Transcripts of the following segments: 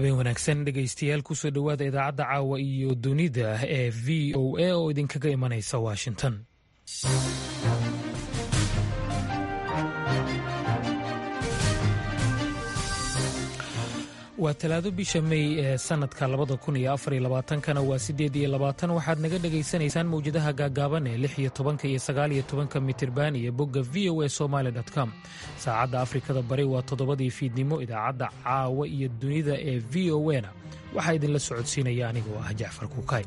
habeen wanaagsan dhegaystayaal kusoo dhowaada idaacadda caawa iyo dunida ee v o a oo idinkaga imanaysa washington. waa talaado bisha May ee sanadka 2024 waa 8 waxaad naga dhageysanaysaan mawjadaha gaagaaban ee 16 iyo 19 mitirban iyo bogga voasomali.com. saacadda Afrikada Bari waa 7 fiidnimo. idaacadda caawa iyo dunida ee VOA-na waxaa idinla socodsiinaya anigoo ah Jacfar Kuukay.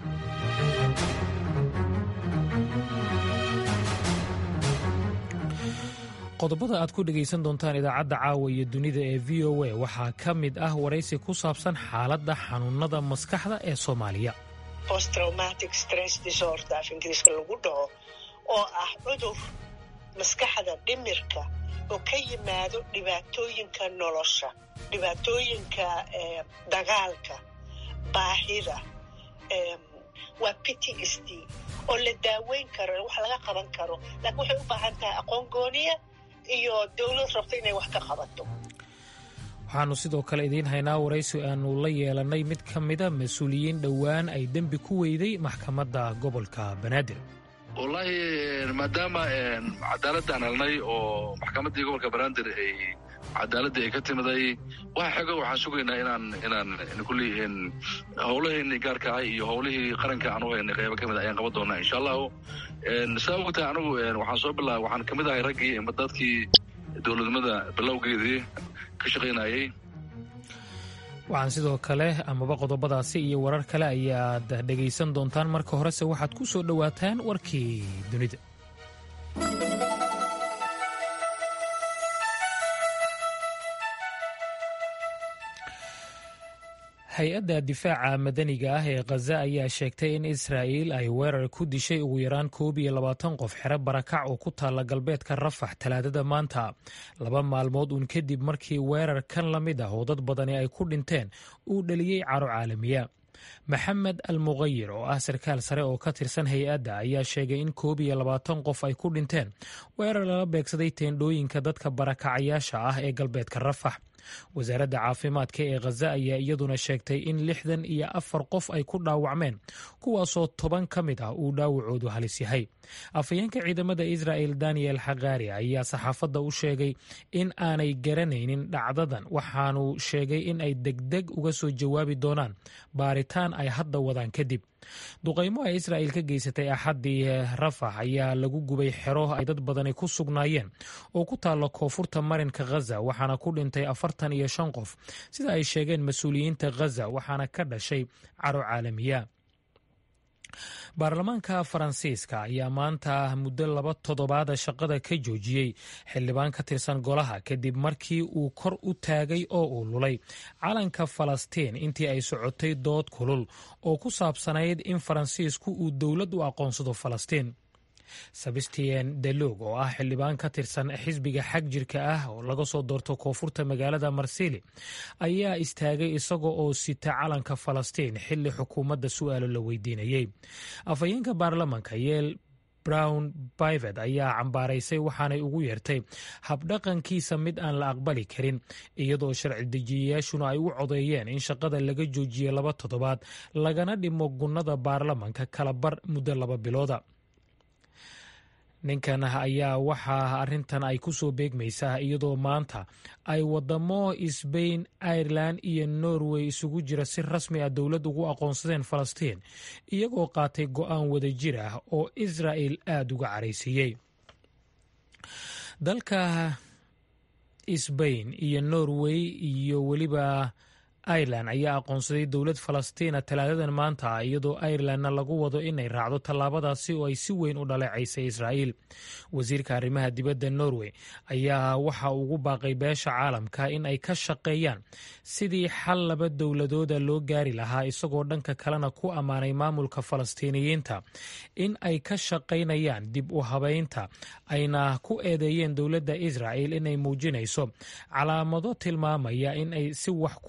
qodobada aad ku dhegaysan doontaan idaacadda caawa iyo dunida ee v o a waxaa ka mid ah waraysi ku saabsan xaaladda xanuunada maskaxda ee Soomaaliya. Post-traumatic stress disorder af Ingiriiska lagu dhaho oo ah cudur maskaxda dhimirka oo ka yimaado dhibaatooyinka nolosha, dhibaatooyinka dagaalka, baahida, waa PTSD oo la daaweyn karo, wax laga qaban karo, laakiin waxay u baahan tahay aqoon gooniya iyo dawlad rabta inay wax ka qabato. waxaanu sidoo kale idiin haynaa waraysi aanu la yeelanay mid ka mida mas-uuliyiin dhowaan ay dembi ku weyday maxkamadda gobolka Banaadir. wallaahi maadaama cadaaladaan helnay oo maxkamaddii gobolka Banaadir ay cadaaladda ay ka timiday waxaan sugaynaa inaan kulli howlaheenii gaarka ah iyo howlihii qaranka aan u haynay qaybo ka mid ayaan qaban doonaa insha allahu. sababta anigu waxaan ka mid ahay raggii dadkii dowladnimada bilowgeedii ka shaqaynayay. waxaan sidoo kale amaba qodobadaasi iyo warar kale ayaad dhegaysan doontaan. marka horese waxaad ku soo dhowaataan warkii dunida. hay-adda difaaca madaniga ah ee Gaza ayaa sheegtay in Israa'iil ay weerar ku dishay ugu yaraan 21 qof xero barakac oo ku taala galbeedka Rafax talaadada maanta, 2 maalmood uun kadib markii weerar kan la mid ah oo dad badani ay ku dhinteen uu dhaliyey caro caalamiya. Maxamed Al-Mughayir oo ah sarkaal sare oo ka tirsan hay-adda ayaa sheegay in 21 qof ay ku dhinteen weerar lala beegsaday teendhooyinka dadka barakacayaasha ah ee galbeedka Rafax. wasaaradda caafimaadka ee Gaza ayaa iyaduna sheegtay in 64 qof ay ku dhaawacmeen, kuwaasoo 10 ka mid ah uu dhaawacoodu halis yahay. afhayeenka ciidamada Israa'il Daniel Hagari ayaa saxaafadda u sheegay in aanay garanaynin dhacdadan, waxaanu sheegay in ay degdeg uga soo jawaabi doonaan baaritaan ay hadda wadaan kadib. duqaymo ay Israa'iil ka geysatay axaddii Rafax ayaa lagu gubay xero ay dad badani ku sugnaayeen oo ku taalla koonfurta marinka Gaza, waxaana ku dhintay 45 qof sida ay sheegeen mas-uuliyiinta Gaza, waxaana ka dhashay caro caalamiya. baarlamaanka Faransiiska ayaa maanta muddo 2 toddobaad shaqada ka joojiyey xildhibaan ka tirsan golaha kadib markii uu kor u taagay oo uu lulay calanka Falastiin intii ay socotay dood kulul oo ku saabsanayd in Faransiisku uu dowlad u aqoonsado Falastiin. Sebastien Delog oo ah xildhibaan ka tirsan xisbiga xag jirka ah oo laga soo doorto koonfurta magaalada Marseille ayaa istaagay isaga oo sita calanka Falastiin xilli xukuumadda su'aalo la weydiinayay. afhayeenka baarlamaanka Yeel Brown Bived ayaa cambaaraysay waxaanay ugu yeertay habdhaqankiisa mid aan la aqbali karin, iyadoo sharci dejiyayaashuna ay u codeeyeen in shaqada laga joojiyo 2 toddobaad lagana dhimo gunnada baarlamaanka kala bar muddo 2 bilooda. ninkan ayaa waxaa arrintan ay ku soo beegmaysaa iyadoo maanta ay wadamo Spain, Ireland iyo Norway isugu jira si rasmi ah dowlad ugu aqoonsadeen Falastiin, iyagoo qaatay go'aan wadajir ah oo Israa'iil aad uga caraysiiyey. dalka Spain iyo Norway iyo weliba Ireland ayaa aqoonsaday dowlad Falastiina talaadadan maanta, iyadoo Irelandna lagu wado inay raacdo tallaabadaasi oo ay si weyn u dhaleecaysay Israa'iil. wasiirka arrimaha dibadda Norway ayaa waxa ugu baaqay beesha caalamka in ay ka shaqeeyaan sidii xal 2 dowladooda loo gaari lahaa, isagoo dhanka kalena ku ammaanay maamulka Falastiiniyiinta in ay ka shaqaynayaan dib u habeynta, ayna ku eedeeyeen dowladda Israa'iil inay muujinayso calaamado tilmaamaya in ay si wax ku ool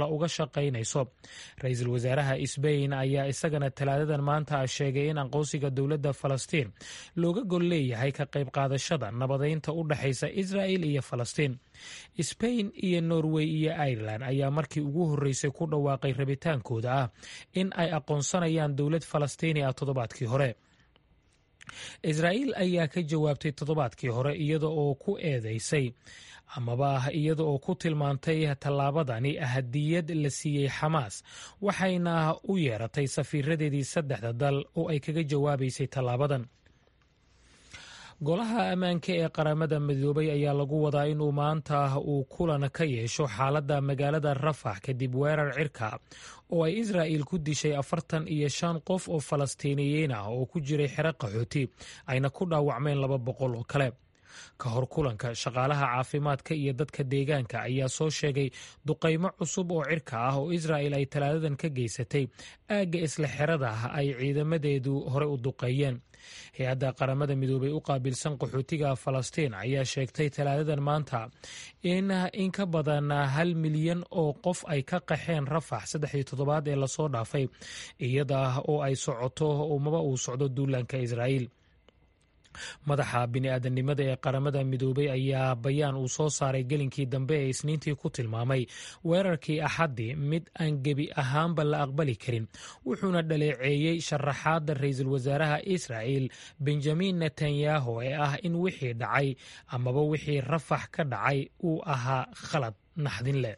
kale uga shaqaynayso. ra-iisul wasaaraha Spain ayaa isagana talaadadan maanta sheegay in aqoonsiga dowladda Falastiin looga gol leeyahay ka qayb qaadashada nabadeynta u dhaxaysa Israa'il iyo Falastiin. Spain iyo Norway iyo Ireland ayaa markii ugu horreysay ku dhawaaqay rabitaankooda ah in ay aqoonsanayaan dowlad Falastiini ah toddobaadkii hore. Israa'iil ayaa ka jawaabtay toddobaadkii hore iyada oo ku eedeysay amaba iyada oo ku tilmaantay tallaabadani hadiyad la siiyey Xamaas, waxayna u yeeratay safiiradeedii saddexda dal oo ay kaga jawaabaysay tallaabadan. golaha ammaanka ee qaramada midoobay ayaa lagu wadaa inuu maanta uu kulan ka yeesho xaaladda magaalada Rafax kadib weerar cirka oo ay Israa'iil ku dishay 45 qof oo Falastiiniyiin ah oo ku jiray xero qaxooti ayna ku dhaawacmeen 200 oo kale. ka hor kulanka, shaqaalaha caafimaadka iyo dadka deegaanka ayaa soo sheegay duqaymo cusub oo cirka ah oo Israa'iil ay talaadadan ka geysatay aagga isla xerada ay ciidamadeedu hore u duqeeyeen. hay-adda qaramada midoobay u qaabilsan qaxootiga Falastiin ayaa sheegtay talaadadan maanta in ka badan 1 milyan oo qof ay ka qaxeen Rafax 3 toddobaad ee lasoo dhaafay, iyada oo ay socoto umaba uu socdo duulaanka Israa'iil. madaxa bini'aadanimada ee qaramada midoobay ayaa bayaan uu soo saaray gelinkii dambe ee Isniintii ku tilmaamay weerarkii Axaddii mid aan gebi ahaanba la aqbali karin, wuxuuna dhaleeceeyey sharaxaadda ra-iisul wasaaraha Israa'iil Benjamin Netanyahu ee ah in wixii dhacay amaba wixii Rafax ka dhacay uu ahaa khalad naxdin leh.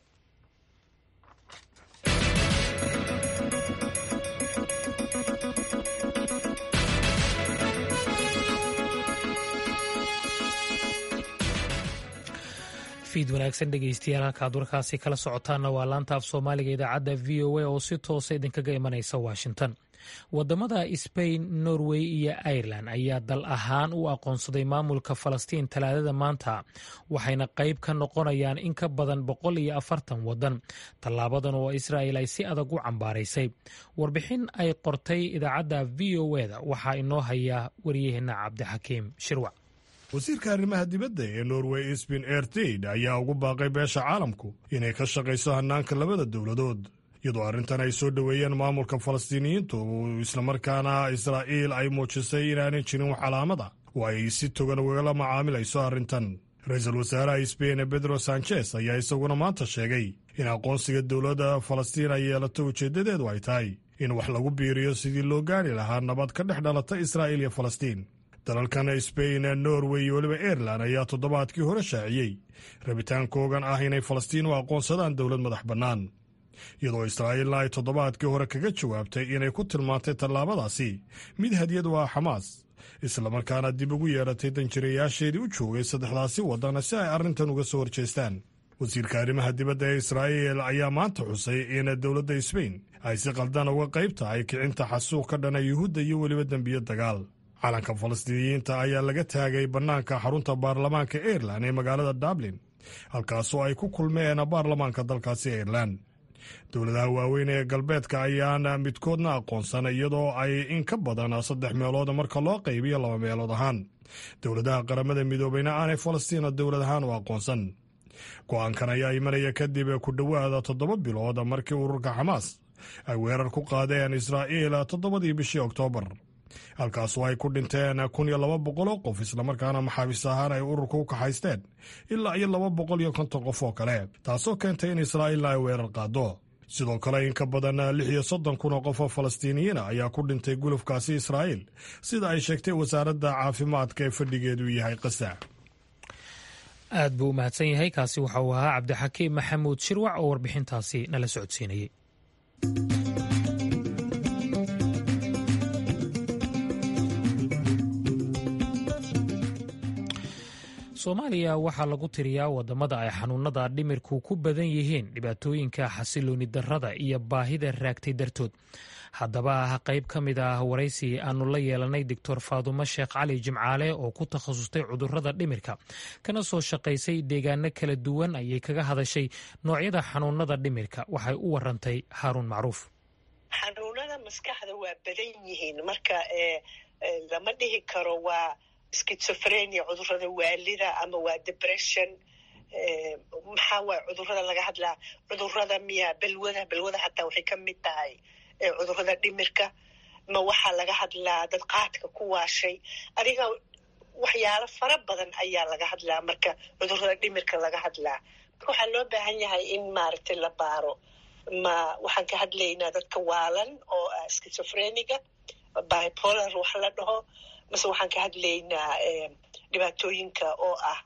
fiid wanaagsan dhegeystayaal, halkaad warkaasi kala socotaanna waa laanta af soomaaliga idaacadda VOA oo si toosa idinkaga imanaysa Washington. wadamada Spain, Norway iyo Ireland ayaa dal ahaan u aqoonsaday maamulka Falastiin talaadada maanta, waxayna qayb ka noqonayaan in ka badan 140 wadan. tallaabadan oo Israa'iil ay si adag u cambaaraysay. warbixin ay qortay idaacadda VOA-da waxaa inoo haya waryaheena Cabdixakiim Shirwac. wasiirka arrimaha dibadda ee Norway Espen Ertid ayaa ugu baaqay beesha caalamku inay ka shaqayso hannaanka labada dowladood, iyadoo arrintan ay soo dhoweeyeen maamulka Falastiiniyiintu islamarkaana Israa'iil ay muujisay inaanay jirin wax calaamada oo ay si togan ugala macaamilayso arrintan. ra-iisul wasaaraha Spain Pedro Sanchez ayaa isaguna maanta sheegay in aqoonsiga dowladda Falastiin ay yeelato ujeeddadeedu ay tahay in wax lagu biiriyo sidii loo gaari lahaa nabad ka dhex dhalata Israa'iil iyo Falastiin. dalalkan Spain, Norway iyo weliba Ireland ayaa toddobaadkii hore shaaciyey rabitaankoogan ah inay Falastiin u aqoonsadaan dowlad madax bannaan, iyadoo Israa'iilna ay toddobaadkii hore kaga jawaabtay inay ku tilmaantay tallaabadaasi mid hadiyad u ah Xamaas, islamarkaana dib ugu yeeratay danjirayaasheedii u joogay saddexdaasi waddan si ay arrintan uga soo horjeestaan. wasiirka arrimaha dibadda ee Israa'iil ayaa maanta xusay in dowladda Spain ay si qaldan uga qayb tahay kicinta xasuuq ka dhana Yuhuudda iyo weliba dembiyo dagaal. calanka Falastiiniyiinta ayaa laga taagay bannaanka xarunta baarlamaanka Ireland ee magaalada Dublin, halkaasoo ay ku kulmeen baarlamaanka dalkaasi Ireland. dowladaha waaweyn ee galbeedka ayaana midkoodna aqoonsan, iyadoo ay in ka badan 3 meelood marka loo qaybiyo 2 meelood ahaan. dowladaha qaramada midoobayna aanay Falastiin dowlad ahaan u aqoonsan. go'aankan ayaa imanaya kadib ku dhowaada 7 bilood markii ururka Xamaas ay weerar ku qaadeen Israa'iil 7 bishii Oktoobar, halkaasoo ay ku dhinteen 1,200 qof, islamarkaana maxaabiis ahaan ay ururka u kaxaysteen ilaa 250 qof oo kale, taasoo keentay in Israa'iilna ay weerar qaado. sidoo kale in ka badan 36,000 qof oo Falastiiniyiin ayaa ku dhintay gulufkaasi Israa'iil, sida ay sheegtay wasaaradda caafimaadka ee fadhigeedu yahay Qasa. aad buu u mahadsan yahay. kaasi waxa uu ahaa Cabdixakiim Maxamuud Shirwac oo warbixintaasi nala socodsiinayay. Soomaaliya waxaa lagu tiriyaa wadamada ay xanuunada dhimirku ku badan yihiin, dhibaatooyinka xasilooni darrada iyo baahida raagtay dartood. haddaba qayb ka mid ah waraysi aanu la yeelanay Dr. Faadumo Sheekh Cali Jimcaale oo ku takhasustay cudurrada dhimirka kana soo shaqaysay deegaano kala duwan ayay kaga hadashay noocyada xanuunada dhimirka. waxay u warantay Haaruun Macruuf. xanuunada maskaxda waa badan yihiin, marka lama dhihi karo waa schizophrenia, cudurrada waalida, ama waa depression, maxaa waay cudurrada laga hadlaa cudurrada miyaa balwada xataa waxay ka mid tahay cudurrada dhimirka ma waxaa laga hadlaa dad qaadka ku waashay adiga waxyaalo fara badan ayaa laga hadlaa marka cudurrada dhimirka laga hadlaa marka waxaa loo baahan yahay in maaragtay la baaro ma waxaan ka hadlaynaa dadka waalan oo ah schizophreniga bipolar wax la dhaho mase waxaan ka hadlaynaa dhibaatooyinka oo ah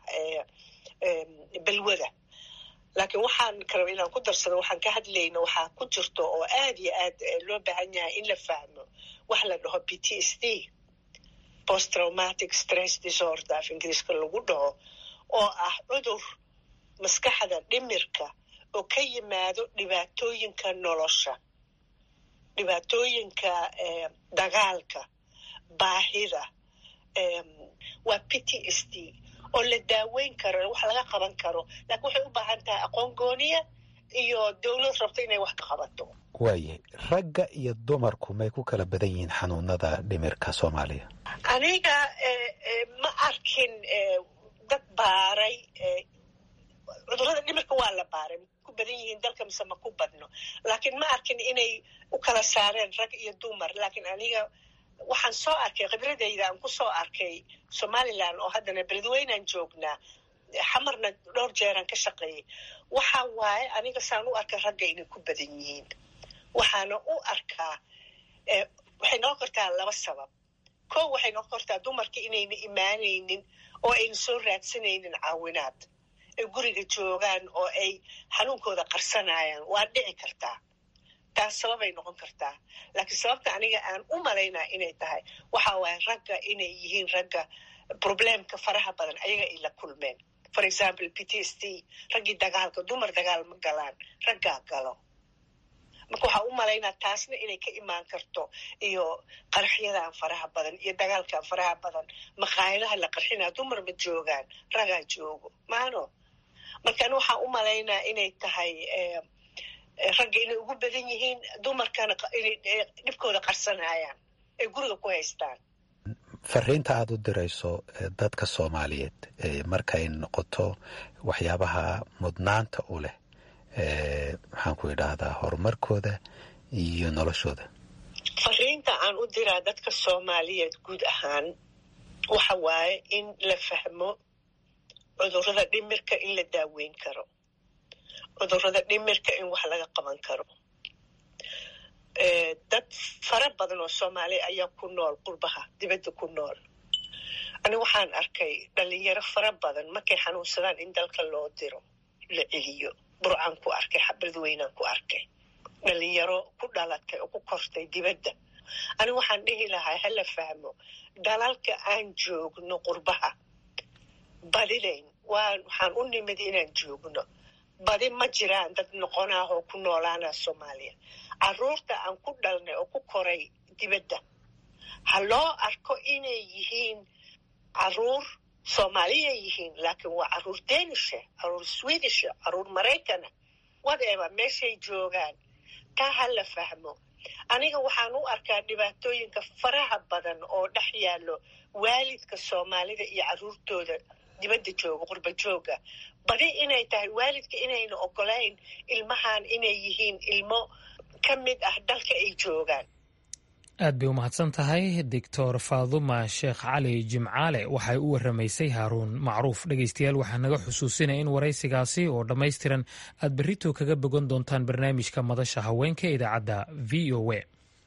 balwada laakiin waxaan kale inaan ku darsado waxaan ka hadlayna waxaa ku jirto oo aad iyo aad loo baahan yahay in la fahmo wax la dhaho PTSD post traumatic stress disorder af ingiriiska lagu dhaho oo ah cudur maskaxda dhimirka oo ka yimaado dhibaatooyinka nolosha dhibaatooyinka dagaalka baahida waa PTSD oo la daaweyn karo wax laga qaban karo laakiin waxay u baahan tahay aqoon gooniya iyo dawlad rabto inay wax ka qabato waaye ragga iyo dumarku may ku kala badan yihiin xanuunada dhimirka Soomaaliya aniga ma arkin dad baaray cudurrada dhimirka waa la baaray ku badan yihiin dalka mise ma ku badno laakiin ma arkin inay u kala saareen rag iyo dumar laakiin aniga waxaan soo arkay khibradayda aan ku soo arkay Somaliland oo haddana beledweynaan joognaa xamarna dhowr jeeraan ka shaqeeyey waxa waaye aniga saan u arkay ragga inay ku badan yihiin waxaana u arkaa waxay noo qortaa laba sabab kow waxay noo qortaa dumarka inayna imaanaynin oo ayna soo raadsanaynin caawinaad ay guriga joogaan oo ay xanuunkooda qarsanayaan waa dhici kartaa taas sababay noqon kartaa laakiin sababta aniga aan u malaynaa inay tahay waxa waaye ragga inay yihiin ragga problemka faraha badan ayaga ay la kulmeen for example PTSD raggii dagaalka dumar dagaal ma galaan raggaa galo marka waxaa u malaynaa taasna inay ka imaan karto iyo qarxyadan faraha badan iyo dagaalkan faraha badan maqaayadaha la qarxinaa dumar ma joogaan raggaa joogo maano marka ani waxaa u malaynaa inay tahay ragga inay ugu badan yihiin dumarkana inay dhibkooda qarsanayaan ay guriga ku haystaan fariinta aad u dirayso dadka Soomaaliyeed markay noqoto waxyaabaha mudnaanta u leh maxaan ku idhaahdaa horumarkooda iyo noloshooda fariinta aan u diraa dadka Soomaaliyeed guud ahaan waxa waaye in la fahmo cudurrada dhimirka in la daaweyn karo cudurrada dhimirka in wax laga qaban karo dad fara badan oo Soomaali ayaa ku nool qurbaha dibadda ku nool ani waxaan arkay dhalinyaro fara badan markay xanuunsadaan in dalka loo diro la celiyo burcaan ku arkay xabadweynaan ku arkay dhalinyaro ku dhalatay oo ku kortay dibadda ani waxaan dhihi lahaa hala fahmo dalalka aan joogno qurbaha badilayn waxaan u nimid inaan joogno badi ma jiraan dad noqonah oo ku noolaana Soomaaliya carruurta aan ku dhalnay oo ku koray dibadda ha loo arko inay yihiin carruur Soomaaliya yihiin laakiin waa carruur Danish carruur Swedish carruur Maraykana whatever meeshay joogaan taa ha la fahmo aniga waxaan u arkaa dhibaatooyinka faraha badan oo dhex yaallo waalidka Soomaalida iyo carruurtooda dibadda jooga qurba jooga badi inay tahay waalidka inayna ogolayn ilmahan inay yihiin ilmo ka mid ah dalka ay joogaan aad bay u mahadsan tahay doctor Faaduma Sheekh Cali Jimcaale waxay u waramaysay Haaruun Macruuf dhageystayaal waxaa naga xusuusinaya in waraysigaasi oo dhammaystiran aad berrito kaga bogan doontaan barnaamijka madasha haweenka idaacadda VOA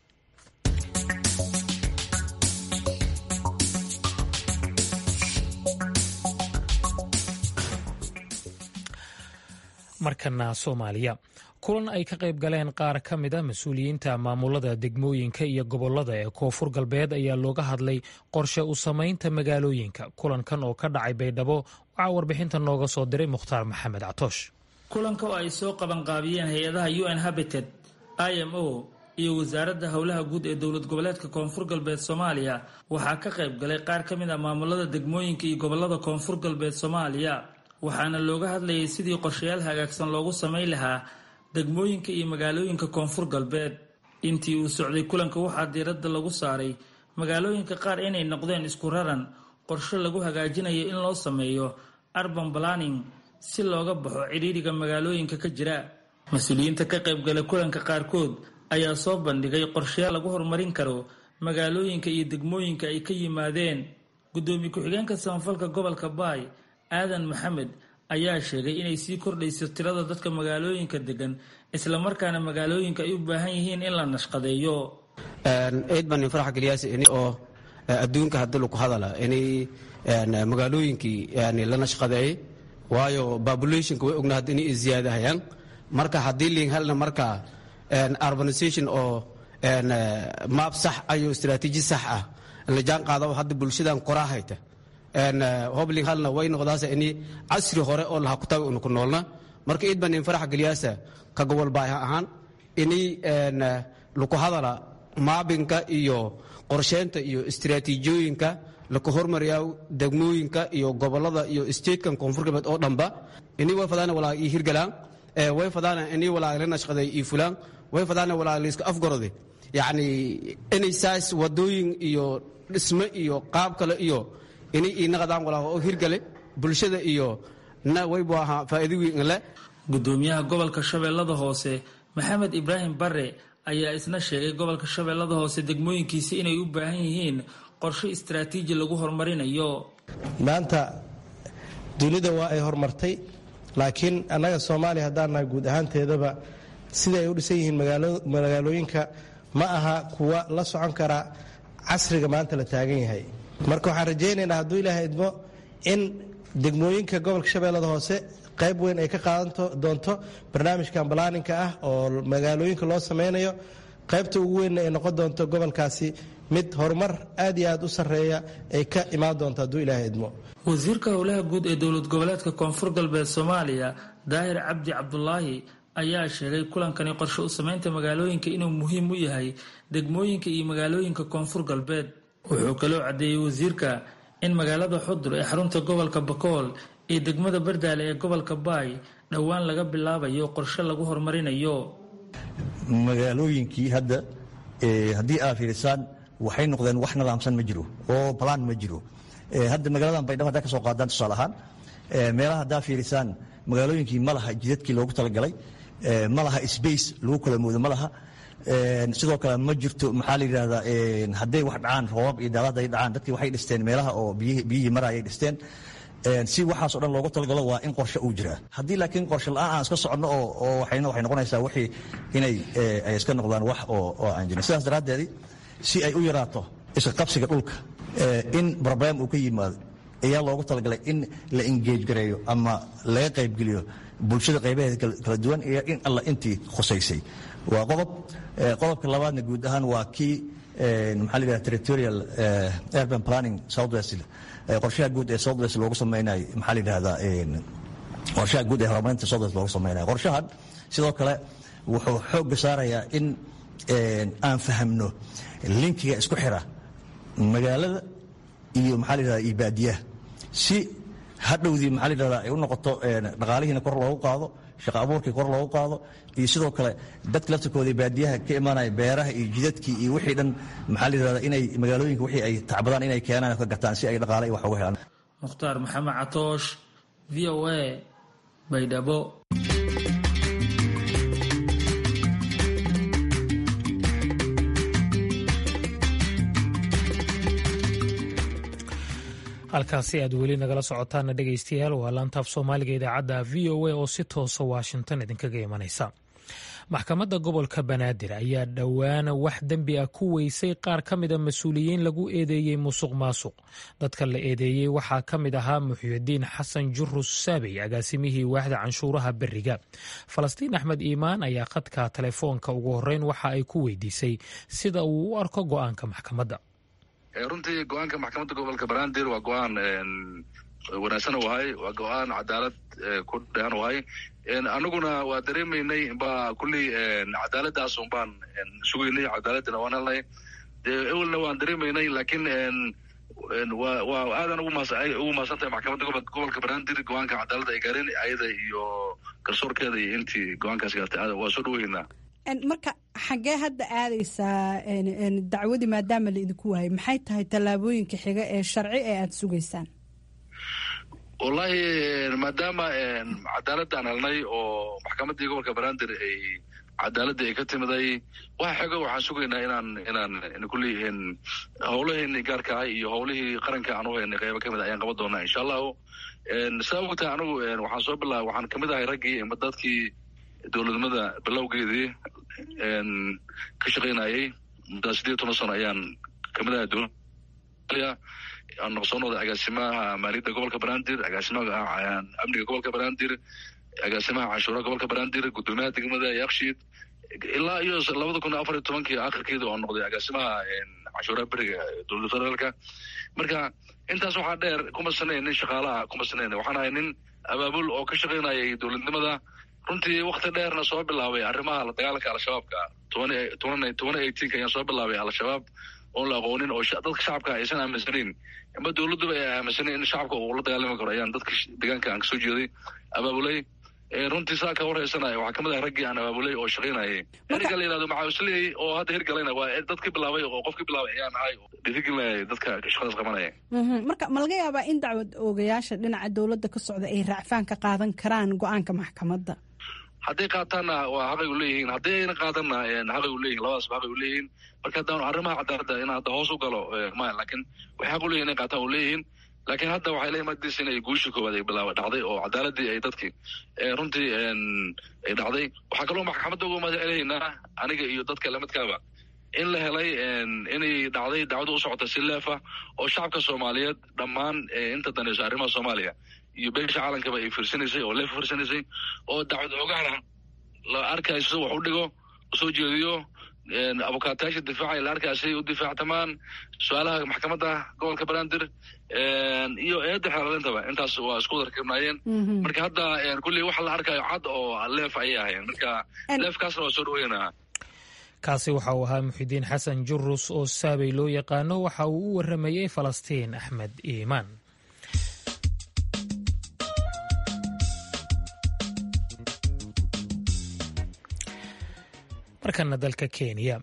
markana Soomaaliya kulan ay ka qayb galeen qaar ka mid a mas-uuliyiinta maamulada degmooyinka iyo gobollada ee koonfur galbeed ayaa looga hadlay qorshe u samaynta magaalooyinka kulankan oo ka dhacay Baydhabo waxaa warbixinta nooga soo diray Mukhtaar Maxamed Catoosh kulanka oo ay soo qabanqaabiyeen hay-adaha UN Habitat IMO iyo wasaaradda howlaha guud ee dowlad goboleedka koonfur galbeed Soomaaliya waxaa ka qayb galay qaar ka mid a maamulada degmooyinka iyo gobollada koonfur galbeed Soomaaliya waxaana looga hadlayay sidii qorshayaal hagaagsan loogu samayn lahaa degmooyinka iyo magaalooyinka koonfur galbeed intii uu socday kulanka waxaa diiradda lagu saaray magaalooyinka qaar inay noqdeen isku raran qorshe lagu hagaajinayo in loo sameeyo urban planning si looga baxo cidhiidhiga magaalooyinka ka jira. mas-uuliyiinta ka qaybgalay kulanka qaarkood ayaa soo bandhigay qorshayaal lagu horumarin karo magaalooyinka iyo degmooyinka ay ka yimaadeen. gudoomiye ku-xigeenka samafalka gobolka Baay Aadan Maxamed ayaa sheegay inay sii kordhayso tirada dadka magaalooyinka degan, isla markaana magaalooyinka ay u baahan yihiin in la nashqadeeyo. eed baan farax galiyaas oo adduunka hadda lagu hadala inay magaalooyinkii la nashqadeeyay, waayo populationka way ognahay inay ziyaadahayaan. marka haddii liin halna marka urbanization oo maab sax ayo istiraatiiji sax ah la jaan qaado hadda bulshadan qorahayta hobling halna way noqdaasa inay casri hore oo laha ku tago inu ku noolna. marka eed baan farax galiyaas ka gobol Baay ahaan inay lagu hadala maabinka iyo qorsheynta iyo istiraatiijiyooyinka lagu hormariyo degmooyinka iyo gobolada iyo statekan koonfur galbeed oo dhanba inay way fadana walaa ii hirgalaan, way fadana inay walaa la nashqaday ii fulaan, way fadana walaa la iska afgarode, yacni inay saas wadooyin iyo dhisme iyo qaab kale iyo inay ii naqdaan walaa oo hirgale bulshada iyo na way baaha faa'iido weyn leh. gudoomiyaha gobolka Shabeellada Hoose Maxamed Ibrahim Barre ayaa isna sheegay gobolka Shabeellada Hoose degmooyinkiisa inay u baahan yihiin qorshe istiraatiiji lagu horumarinayo. maanta dunida waa ay horumartay, laakiin annaga Soomaaliya haddaana guud ahaanteedaba sida ay u dhisan yihiin magaalooyinka ma aha kuwa la socon kara casriga maanta la taagan yahay. marka waxaan rajaynaynaa hadduu ilaahay idmo in degmooyinka gobolka Shabeellada Hoose qayb weyn ay ka qaadan doonto barnaamijkan balaaninka ah oo magaalooyinka loo sameynayo. qaybta ugu weynna ay noqon doonto gobolkaasi mid horumar aad iyo aad u sarreeya ay ka imaan doonto hadduu ilaahay idmo. wasiirka howlaha guud ee dowlad goboleedka koonfur galbeed Soomaaliya Daahir Cabdi Cabdulaahi ayaa sheegay kulankani qorshe u sameynta magaalooyinka inuu muhiim u yahay degmooyinka iyo magaalooyinka koonfur galbeed. wuxuu kaloo cadeeyay wasiirka in magaalada Xudur ee xarunta gobolka Bakool iyo degmada Bardaale ee gobolka Baay dhawaan laga bilaabayo qorshe lagu horumarinayo. magaalooyinkii hadda haddii aad fiirisaan waxay noqdeen wax nidaamsan ma jiro oo plan ma jiro. hadda magaaladan Baydhabo haddaa ka soo qaadaan tusaale ahaan meelaha haddaa fiirisaan magaalooyinkii ma laha jidadkii loogu talagalay, ma laha space lagu kala moodo ma laha. sidoo kale ma jirto maxaa la yidhahdaa hadday wax dhacaan roobab iyo daadad ay dhacaan dadkii waxay dhisteen meelaha oo biyihii marayay dhisteen. si waxaas oo dhan loogu talagalo waa in qorshe uu jiraa. haddii laakiin qorshe la'aan aan iska soconno oo waxay noqonaysaa wixii inay ay iska noqdaan wax oo aan jirin. sidaas daraaddeed si ay u yaraato iska qabsiga dhulka in problem uu ka yimaado ayaa loogu talagalay in la engage gareeyo ama laga qaybgeliyo bulshada qaybaheeda kala duwan iyo in alla intii khusaysay. waa qodobka labaadna guud ahaan waa kii maxaa la yidhahda territorial urban planning southwest qorshaha guud ee southwest loogu samaynayo maxaa la yidhahdaa qorshaha guud ee horumarinta southwest loogu samaynayo. qorshahan sidoo kale wuxuu xoogga saarayaa in aan fahamno linkiga isku xira magaalada iyo maxaa la yidhahdaa iyo baadiyaha si hadhowdii maxaa la yidhahdaa ay u noqoto dhaqaalihiina kor loogu qaado, shaqo abuurkii kor loogu qaado, iyo sidoo kale dadka laftirkooda baadiyaha ka imaanaya beeraha iyo jidadkii iyo wixii dhan maxaa la yidhahdaa inay magaalooyinka wixii ay tacbadaan inay keenaan ka gataan si ay dhaqaale iyo wax uga helaan. Mukhtaar Maxamed Catoosh, VOA, Baydhabo. halkaasi aad weli nagala socotaana dhegaystayaal waa laantaaf soomaaliga idaacadda v o a oo si toosa washington idinkaga imanaysa. maxkamadda gobolka banaadir ayaa dhowaana wax dembi ah ku weysay qaar ka mida mas-uuliyiin lagu eedeeyey musuq maasuq. dadka la eedeeyey waxaa ka mid ahaa Muxyidiin Xasan Jurus Saabey, agaasimihii waaxda canshuuraha beriga. Falastiin Axmed Iimaan ayaa khadka telefoonka ugu horeyn waxa ay ku weydiisay sida uu u arko go'aanka maxkamadda. runtii go-aanka maxkamadda gobolka banaadir waa go-aan wanaagsan wahay, waa go-aan cadaalad ku dheehan wahay. anaguna waa dareemaynay baa kulley cadaaladaas un baan sugaynay, cadaaladana waan helnay. ewelna waan dareemaynay, laakiin waa aadan ugu maasantahay maxkamadda gobolka banaadir go-aanka cadaaladda ay gaareen ayada iyo garsoorkeeda iyo intii go-aankaas gaartay waa soo dhaweynaa. marka xaggee hadda aadaysaa dacwadii maadaama la idinku waayay, maxay tahay tallaabooyinka xiga ee sharci ee aada sugaysaan? wallahi maadaama cadaaladaan helnay oo maxkamaddii gobolka banaadir ay cadaaladda ay ka timiday waxa xigo waxaan sugaynaa inaan kulli howlaheeni gaarka ah iyo howlihii qaranka aan u haynay qaybo kamid ayaan qaban doonaa insha allahu saa ogtahay anigu waxaan kamid ahay raggii dadkii dowladnimada bilowgeedii ka shaqaynayay muddaa 18 sano ayaan kamid ahay dowladda aan soo noqday agaasimaha maaliyadda gobolka banaadir agaasimaha amniga gobolka banaadir agaasimaha canshuuraha gobolka banaadir gudoomiyaha degmada yakshiid ilaa iyo 2014 akhirkeeda oo noqday agaasimaha canshuuraha beriga dowladda federaalka marka intaas waxaa dheer kuma sanaynin shaqaalaha kuma sanaynin waxaan ahay nin abaabul oo ka shaqaynayay dowladnimada runtii waqti dheerna soo bilaabay arrimaha la dagaalanka al-shabaabka 2018 ayaan soo bilaabay al-shabaab oon la aqoonin oo dadka shacabka aysan aaminsanayn ama dowladduba ay aaminsanay in shacabka uu la dagaalami karo ayaan dadka deegaanka aan kasoo jeeday abaabulay runtii saa ka warhaysanaya waxaa kamid ah raggii aan abaabulay oo shaqaynayay erga la yidhahdo maxaawisley oo hadda hirgalayna waa dadkii bilaabay oo qofkii bilaabay ayaan ahay dhiirigelinayay dadka shaqadaas qabanaya marka ma laga yaabaa in dacwad oogayaasha dhinaca dowladda ka socda ay raacfaan ka qaadan karaan go-aanka maxkamadda hadday qaataanna waa xaqay u leeyihiin haddii ayna qaadanna xaqay u leeyihin labadaasba xaqay u leeyihiin marka haddaan arrimaha cadaaladda in hadda hoos u galo maya laakiin waxay xaq u leeyihin inay qaataan u leeyihiin laakiin hadda waxay la imaadaysa inay guushii koowaad ay dhacday oo cadaaladii ay dadkii runtii ay dhacday waxaa kaloo maxkamadda uga mahadcelinaynaa aniga iyo dadka lamidkaaba in la helay inay dhacday dacwada u socota si leefa oo shacabka soomaaliyeed dhammaan inta danayso arrimaha soomaaliya iyo beesha caalankaba ay fiirsanaysay oo leefa fiirsanaysay oo dacwad ogaana la arkayso wax u dhigo usoo jeediyo abukaatayaasha difaaca la arkaysay u difaactamaan su-aalaha maxkamadda gobolka banaadir iyo eedda xeelaalintaba intaas waa isku darkirnaayeen marka hadda kulley waxa la arkayo cad oo leef ayay ahayn marka leefkaasna waa soo dhaweynaa kaasi waxa uu ahaa muxidiin xasan jurus oo saabay loo yaqaano waxa uu u waramayey falastiin axmed iimaan markana dalka kenya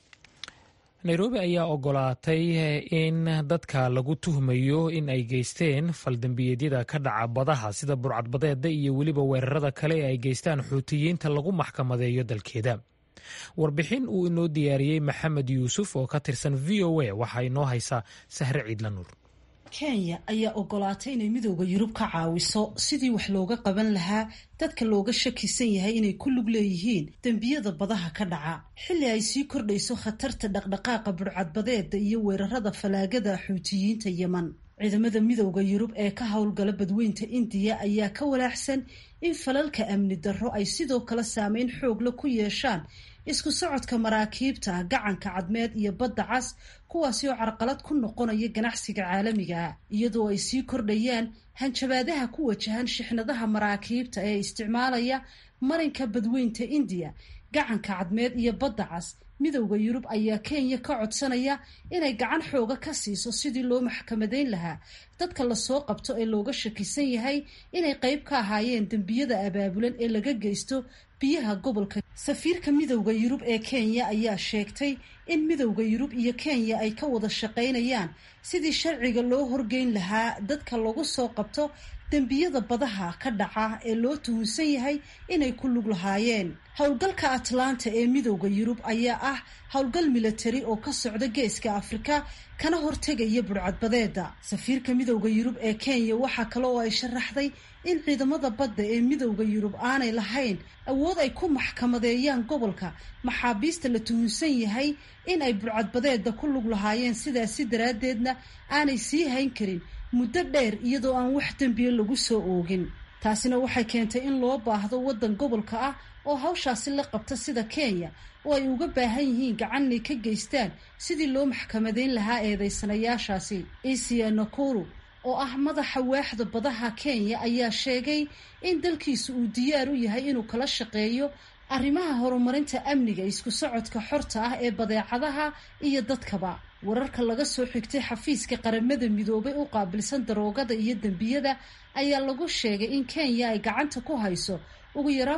nairobi ayaa ogolaatay in dadka lagu tuhmayo in ay geysteen faldambiyeedyada ka dhaca badaha sida burcadbadeeda iyo weliba weerarada kale ee ay geystaan xuutiyiinta lagu maxkamadeeyo dalkeeda warbixin uu inoo diyaariyey maxamed yuusuf oo ka tirsan v o a waxaa inoo haysaa sahre ciidla nuur kenya ayaa ogolaatay inay midooda yurub ka caawiso sidii wax looga qaban lahaa dadka looga shakisan yahay inay ku lug leeyihiin dembiyada badaha ka dhaca xilli ay sii kordhayso khatarta dhaqdhaqaaqa burcadbadeeda iyo weerarada falaagada xuutiyiinta yeman ciidamada midooda yurub ee ka howlgala badweynta indiya ayaa ka walaaxsan in falalka amni darro ay sidoo kale saameyn xoogla ku yeeshaan isku socodka maraakiibta gacanka cadmeed iyo badda cas kuwaasi oo carqalad ku noqonaya ganacsiga caalamiga ah iyadoo ay sii kordhayaan hanjabaadaha ku wajahan shixnadaha maraakiibta ee isticmaalaya marinka badweynta indiya gacanka cadmeed iyo badda cas midowda yurub ayaa kenya ka codsanaya inay gacan xooga ka siiso sidii loo maxkamadeyn lahaa dadka lasoo qabto ee looga shakisan yahay inay qayb ka ahaayeen dembiyada abaabulan ee laga geysto biyaha gobolka safiirka midowda yurub ee kenya ayaa sheegtay in midowda yurub iyo kenya ay ka wada shaqaynayaan sidii sharciga loo horgeyn lahaa dadka lagu soo qabto dembiyada badaha ka dhaca ee loo tuhunsan yahay inay ku lug lahaayeen howlgalka atlanta ee midowda yurub ayaa ah howlgal milatari oo ka socda geeska afrika kana hortegaya burcadbadeeda safiirka midowda yurub ee kenya waxaa kale oo ay sharaxday in ciidamada badda ee midowda yurub aanay lahayn awood ay ku maxkamadeeyaan gobolka maxaabiista la tuhunsan yahay in ay burcadbadeeda ku lug lahaayeen sidaasi daraaddeedna aanay sii hayn karin muddo dheer iyadoo aan wax dembiye lagu soo oogin taasina waxay keentay in loo baahdo waddan gobolka ah oo hawshaasi la qabta sida kenya oo ay uga baahan yihiin gacan inay ka geystaan sidii loo maxkamadeyn lahaa eedeysanayaashaasi asia nakuru oo ah madaxa waaxda badaha kenya ayaa sheegay in dalkiisu uu diyaar u yahay inuu kala shaqeeyo arrimaha horumarinta amniga isku socodka xorta ah ee badeecadaha iyo dadkaba wararka laga soo xigtay xafiiska qaramada midoobay u qaabilsan daroogada iyo dembiyada ayaa lagu sheegay in kenya ay gacanta ku hayso ugu yaraan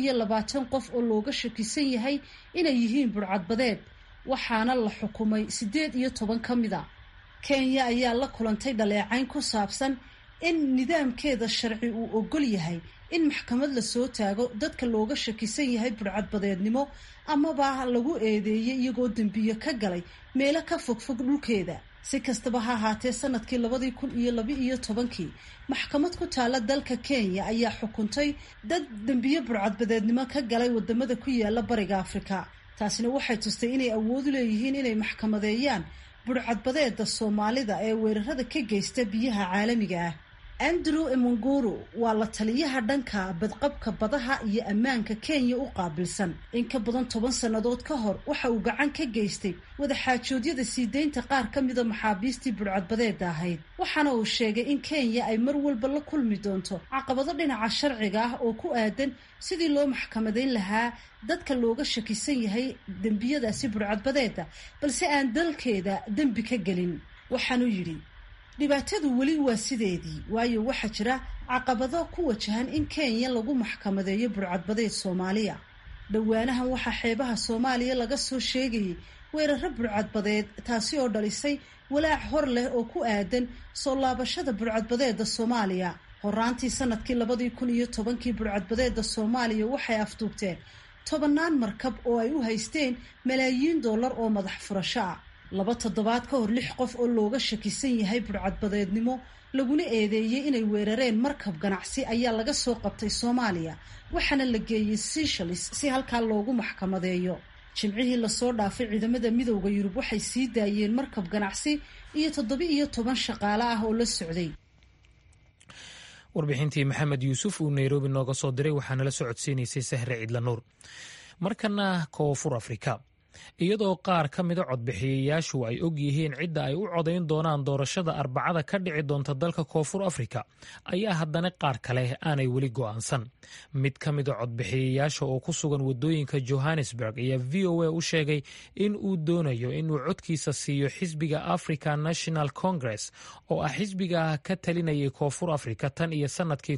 120 qof oo looga shakisan yahay inay yihiin burcadbadeed waxaana la xukumay 18 ka mid a kenya ayaa la kulantay dhaleecayn ku saabsan in nidaamkeeda sharci uu ogol yahay in maxkamad la soo taago dadka looga shakisan yahay burcadbadeednimo amaba lagu eedeeyey iyagoo dembiyo ka galay meelo ka fogfog dhulkeeda. si kastaba ha ahaatee sanadkii 2012 maxkamad ku taala dalka Kenya ayaa xukuntay dad dembiyo burcadbadeednimo ka galay wadamada ku yaala bariga Afrika. taasina waxay tustay inay awood u leeyihiin inay maxkamadeeyaan burcadbadeeda Soomaalida ee weerarada ka geysta biyaha caalamiga ah. Andrew Emonguru waa la taliyaha dhanka badqabka badaha iyo ammaanka Kenya u qaabilsan. in ka badan 10 sanadood ka hor waxa uu gacan ka geystay wada xaajoodyada sii deynta qaar ka mid ah maxaabiistii burcadbadeeda ahayd. waxaana uu sheegay in Kenya ay mar walba la kulmi doonto caqabado dhinaca sharciga ah oo ku aadan sidii loo maxkamadeyn lahaa dadka looga shakisan yahay dembiyadaasi burcadbadeeda balse aan dalkeeda dembi ka gelin. waxaanu yiri dhibaatadu weli waa sideedii waayo waxa jira caqabado ku wajahan in Kenya lagu maxkamadeeyo burcadbadeed Soomaaliya. dhawaanahan waxa xeebaha Soomaaliya laga soo sheegay weeraro burcadbadeed taasi oo dhalisay walaac hor leh oo ku aadan soo laabashada burcadbadeeda Soomaaliya. horaantii sanadkii 2010 burcadbadeeda Soomaaliya waxay afduubteen 10 markab oo ay u haysteen malaayiin dollar oo madax furasho ah. 2 toddobaad ka hor 6 qof oo looga shakisan yahay burcadbadeednimo laguna eedeeyay inay weerareen markab ganacsi ayaa laga soo qabtay Soomaaliya waxaana la geeyay Seychelles si halka loogu maxkamadeeyo. jimcihii la soo dhaafay ciidamada midowga Yurub waxay sii daayeen markab ganacsi iyo 17 shaqaale ah oo la socday. warbixintii Maxamed Yuusuf uu Nairobi nooga soo diray waxaana la socodsiinaysay Sahre Ciidla Nuur. markana Koonfur Afrika iyadoo qaar ka mid ah codbixiyayaashu ay og yihiin cidda ay u codayn doonaan doorashada Arbacada ka dhici doonta dalka Koonfur Afrika ayaa haddana qaar kale aanay weli go'aansan. mid ka mid ah codbixiyayaasha oo ku sugan wadooyinka Johannesburg ayaa VOA u sheegay in uu doonayo inuu codkiisa siiyo xisbiga African National Congress oo ah xisbiga ka talinayay Koonfur Afrika tan iyo sanadkii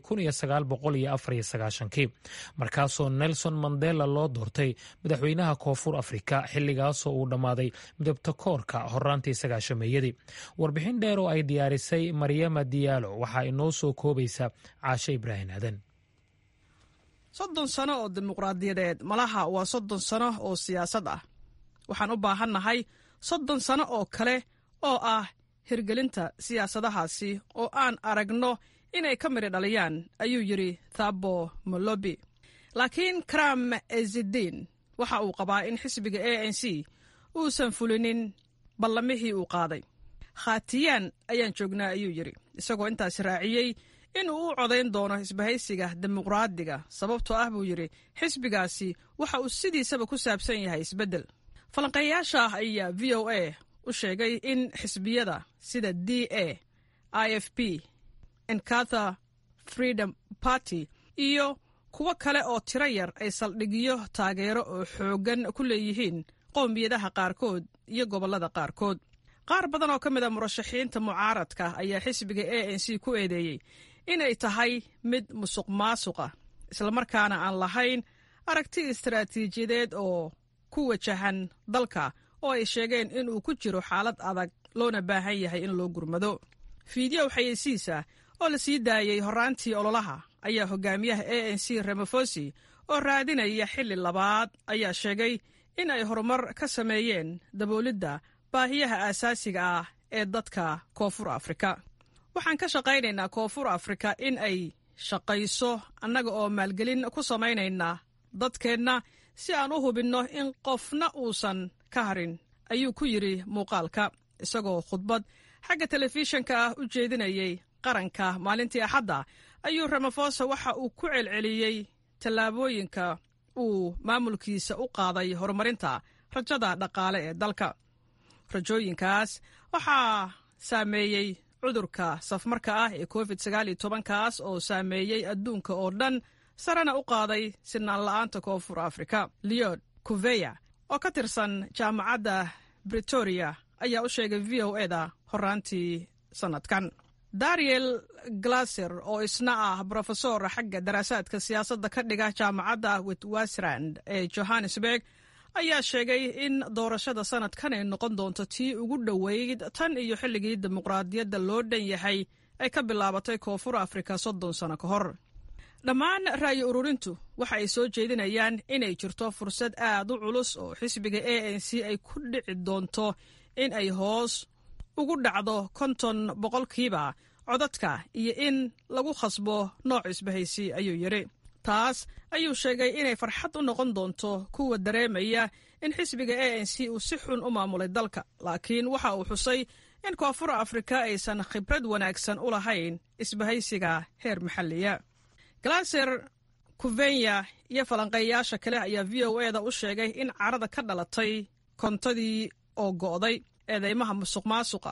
1994 markaasoo Nelson Mandela loo doortay madaxweynaha Koonfur Afrika xilligaasoo uu dhammaaday midabta koorka horaantii 9-meeyadii. warbixin dheer oo ay diyaarisay Maryama Diallo waxaa inoo soo koobaysa Caashe Ibraahin Aadan. 30 sano oo dimuqraadiyadeed malaha waa 30 sano oo siyaasad ah. waxaan u baahannahay 30 sano oo kale oo ah hirgelinta siyaasadahaasi oo aan aragno inay ka miri dhaliyaan, ayuu yiri Thabo Molobi. laakiin Kram Ezzedine waxa uu qabaa in xisbiga ANC uusan fulinin ballamihii uu qaaday. khaatiyaan ayaan joognaa, ayuu yiri, isagoo intaas raaciyey in uu u codayn doono isbahaysiga dimuqraadiga sababtoo ah buu yiri xisbigaasi waxa uu sidiisaba ku saabsan yahay isbeddel. falanqeeyaasha ayaa VOA u sheegay in xisbiyada sida DA, IFP, Inkatha Freedom Party iyo kuwo kale oo tiro yar ay saldhigyo taageero oo xooggan ku leeyihiin qowmiyadaha qaarkood iyo gobollada qaarkood. qaar badan oo ka mid ah murashaxiinta mucaaradka ayaa xisbiga ANC ku eedeeyey inay tahay mid musuqmaasuqa islamarkaana aan lahayn aragti istaraatiijiyadeed oo ku wajahan dalka oo ay sheegeen inuu ku jiro xaalad adag loona baahan yahay in loo gurmado. fiidyow xayeysiisa oo la sii daayey horaantii ololaha ayaa hogaamiyaha ANC Ramaphosa oo raadinaya xilli labaad ayaa sheegay in ay horumar ka sameeyeen daboolidda baahiyaha aasaasiga ah ee dadka Koonfur Afrika. waxaan ka shaqaynaynaa Koonfur Afrika in ay shaqayso annaga oo maalgelin ku samaynayna dadkeenna si aan u hubinno in qofna uusan ka harin, ayuu ku yiri muuqaalka isagoo khudbad xagga telefishinka ah u jeedinayay qaranka maalintii Axadda. ayuu Ramaphosa waxa uu ku celceliyey tallaabooyinka uu maamulkiisa u qaaday horumarinta rajada dhaqaale ee dalka. rajooyinkaas waxaa saameeyey cudurka safmarka ah ee COVID-19 kaas oo saameeyey adduunka oo dhan sarena u qaaday sinaan la'aanta Koonfur Afrika. Leod Kuveya oo ka tirsan jaamacadda Pretoria ayaa u sheegay VOA-da horaantii sanadkan. Dariel Glaser oo isna ah profesor xagga daraasaadka siyaasadda ka dhiga jaamacadda Witwatersrand ee Johannesburg ayaa sheegay in doorashada sanadkan ay noqon doonto tii ugu dhoweyd tan iyo xilligii dimuqraadiyadda loo dhan yahay ay ka bilaabatay koonfur afrika 30 sano ka hor. dhammaan ra'yi ururintu waxa ay soo jeedinayaan inay jirto fursad aad u culus oo xisbiga ANC ay ku dhici doonto in ay hoos ugu dhacdo 50% codadka iyo in lagu khasbo nooc isbahaysi ayuu yiri. taas ayuu sheegay inay farxad u noqon doonto kuwa dareemaya in xisbiga ANC uu si xun u maamulay dalka, laakiin waxa uu xusay in koonfur afrika aysan khibrad wanaagsan u lahayn isbahaysiga heer maxalliya. Glaser Kuvenya iyo falanqeeyaasha kale ayaa VOA-da u sheegay in carada ka dhalatay kontadii oo go'day eedeymaha musuqmaasuqa.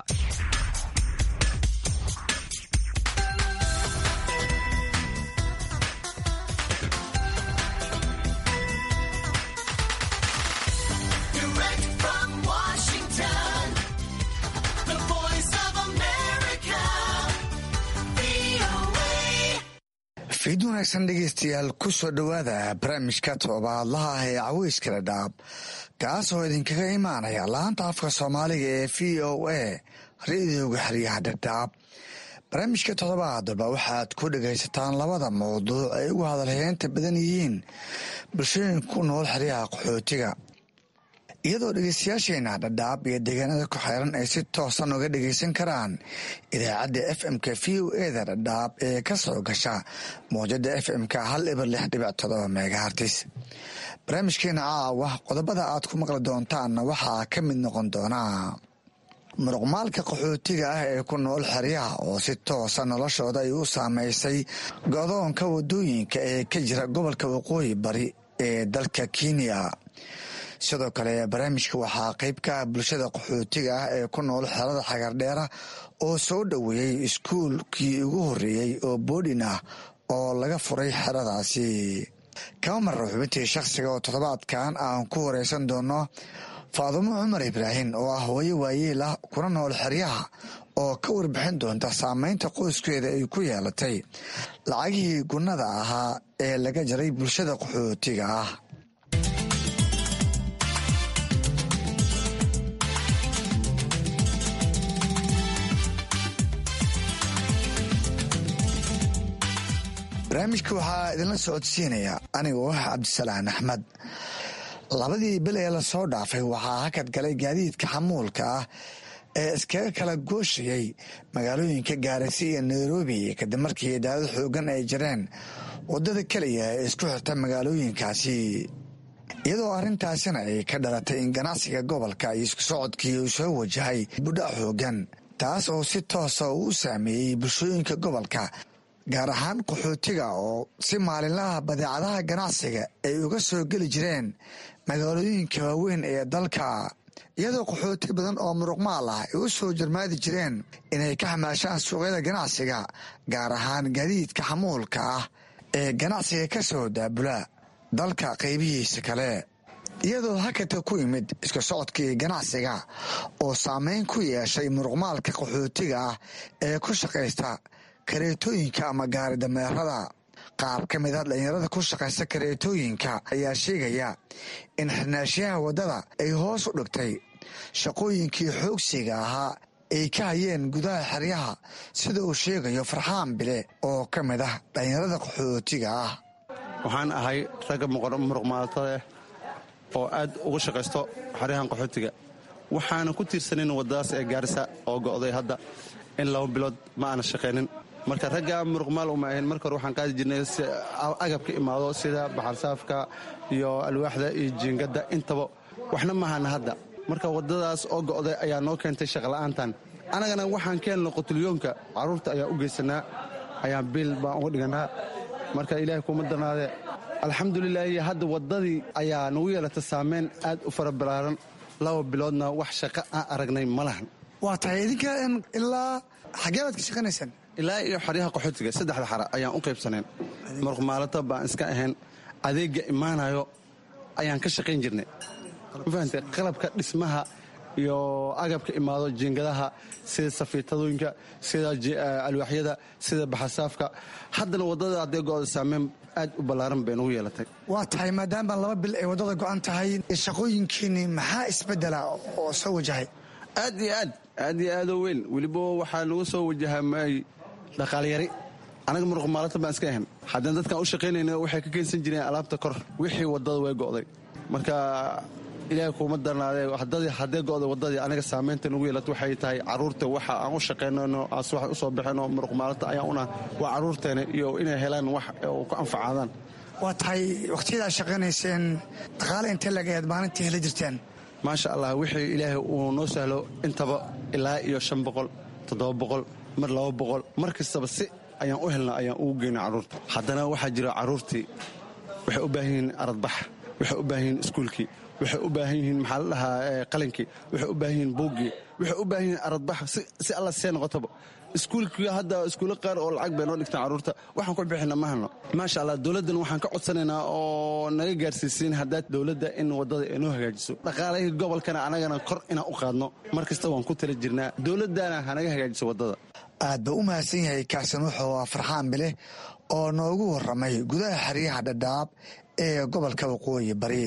fiid wanaagsan dhegeystayaal ku soo dhowaada barnaamijka toddobaadlaha ah ee caweyska dhadhaab kaas oo idinkaga imaanaya laanta afka soomaaliga ee VOA rediyoga xeryaha dhadhaab. barnaamijka toddobaadba waxaad ku dhegaysataan labada mawduuc ay ugu hadalheynta badan yihiin bulshooyinka ku nool xeryaha qaxootiga, iyadoo dhegeystayaasheena dhadhaab iyo deegaanada ku xeeran ay si toosan uga dhegeysan karaan idaacadda FM-ka VOA-da dhadhaab ee ka soo gasha mowjada FM-ka 106.7 megahertz. barnaamijkeena caawa qodobada aad ku maqli doontaanna waxaa ka mid noqon doonaa muruqmaalka qaxootiga ah ee ku nool xeryaha oo si toosa noloshooda ay u saameysay go'doonka wadooyinka ee ka jira gobolka waqooyi bari ee dalka Kenya. sidoo kale barnaamijka waxaa qayb ka ah bulshada qaxootiga ah ee ku nool xerada Xagardheera oo soo dhoweeyey iskuulkii ugu horreeyey oo boodhin ah oo laga furay xeradaasi. kama marra xubintii shakhsiga oo toddobaadkan aan ku wareysan doono Faadumo Cumar Ibraahin oo ah hooyo waayeel ah kuna nool xeryaha oo ka warbixin doonta saameynta qoyskeeda ay ku yeelatay lacagihii gunnada ahaa ee laga jaray bulshada qaxootiga ah. barnaamijka waxaa idinla socodsiinaya anigoo ah Cabdisalaan Axmed. labadii bil ee lasoo dhaafay waxaa hakad galay gaadiidka xamuulka ah ee iskaga kala gooshayay magaalooyinka Gaarisa iyo Nairobi kadib markii daadad xoogan ay jireen wadada kaliya ee isku xirta magaalooyinkaasi, iyadoo arrintaasina ay ka dhalatay in ganacsiga gobolka iyo isku socodkii uu soo wajahay buddha xoogan, taas oo si toosa u saameeyey bulshooyinka gobolka gaar ahaan qaxootiga oo si maalinlaha badeecadaha ganacsiga ay uga soo geli jireen magaalooyinka waaweyn ee dalka, iyadoo qaxooti badan oo muruqmaal ah ay u soo jarmaadi jireen inay ka xamaashaan suuqyada ganacsiga gaar ahaan gaadiidka xamuulka ah ee ganacsiga ka soo daabula dalka qaybihiisa kale, iyadoo hakadka ku yimid iska socodkii ganacsiga oo saameyn ku yeeshay muruqmaalka qaxootiga ah ee ku shaqaysta kareetooyinka ama gaari dameerada. qaar ka mid a dhalinyarada ku shaqaysta kareetooyinka ayaa sheegaya in xirnaashiyaha waddada ay hoos u dhigtay shaqooyinkii xoogsiga ahaa ay ka hayeen gudaha xeryaha, sida uu sheegayo Farxaan Bile oo ka mid ah dhalinyarada qaxootiga ah. waxaan ahay ragga muruqmaaltada oo aad ugu shaqaysto xeryahan qaxootiga, waxaana ku tiirsanin waddadaas ee Gaarisa oo go'day hadda in 2 bilood ma aana shaqaynin. marka ragga muruqmaal uma ahayn. marka hore waxaan qaadi jirnay agabka imaado sida baxarsaafka iyo alwaaxda iyo jiingada intaba, waxna mahana hadda. marka waddadaas oo go'day ayaa noo keentay shaqola'aantan. anagana waxaan keenno qutulyoonka carruurta ayaa u geysanaa, ayaan biil baan uga dhiganaa. marka ilaahay kuma darnaade alxamdulilaahi hadda waddadii ayaa nagu yeelata saameyn aad u fara balaaran. 2 biloodna wax shaqo aan aragnay ma lahan. waa tahay idinka ilaa xagee baad ka shaqaynaysaan? ilaa iyo xeryaha qaxootiga 3 xara ayaan u qaybsanayn. muruqmaalata baan iska ahayn, adeega imaanayo ayaan ka shaqayn jirnay. ma fahantay? qalabka dhismaha iyo agabka imaado jiingadaha sida safiitadooyinka, sida alwaaxyada, sida baxarsaafka. haddana waddada haddee go'da saameyn aad u ballaaran bay nagu yeelatay. waa tahay maadaama 2 bil ay waddada go'an tahay, shaqooyinkiinni maxaa isbeddela oo soo wajahay? aad iyo aadoo weyn. weliba waxaa nagu soo wajahamay dhaqaalyari anaga muruq maalata baan iska ahan haddana dadkaan u shaqaynayna waxay ka keensan jireen alaabta kor wixii waddada way go'day marka ilaahay kuuma darnaadee haddee go'day waddadii aniga saamayntan ugu yeelata waxay tahay carruurta waxa aan u shaqaynayno aas wax u soo baxayno muruq maalata ayaan una waa carruurteena iyo inay helaan wax ku anfacaadaan waa tahay wakhtiyadaa shaqaynayseen dhaqaale intee lagaeed maalintii hela jirteen maasha allah wixii ilaahay uu noo sahlo intaba ilaa iyo 500 700 mar 200 mar kastaba si ayaan u helna ayaan ugu geyna carruurta haddana waxaa jira carruurtii waxay u baahan yihiin aradbax waxay u baahan yihiin iskuulkii waxay u baahan yihiin maxaa la dhahaa qalinkii waxay u baahan yihiin buuggii waxay u baahan yihiin aradbax si alla see noqotaba iskuulkii hadda iskuulo qaar oo lacag bay noo dhigtaan carruurta waxaan ku bixina ma helno maasha allah dowladdan waxaan ka codsanaynaa oo naga gaarsiisiin haddaa dowladda in waddada ay noo hagaajiso dhaqaalahii gobolkana anagana kor inaan u qaadno mar kasta waan ku tala jirnaa dowladdana hanaga hagaajiso waddada aad ba u mahadsan yahay kaasan wuxuu ah farxaan bileh oo noogu warramay gudaha xeryaha dhadhaab ee gobolka waqooyi bari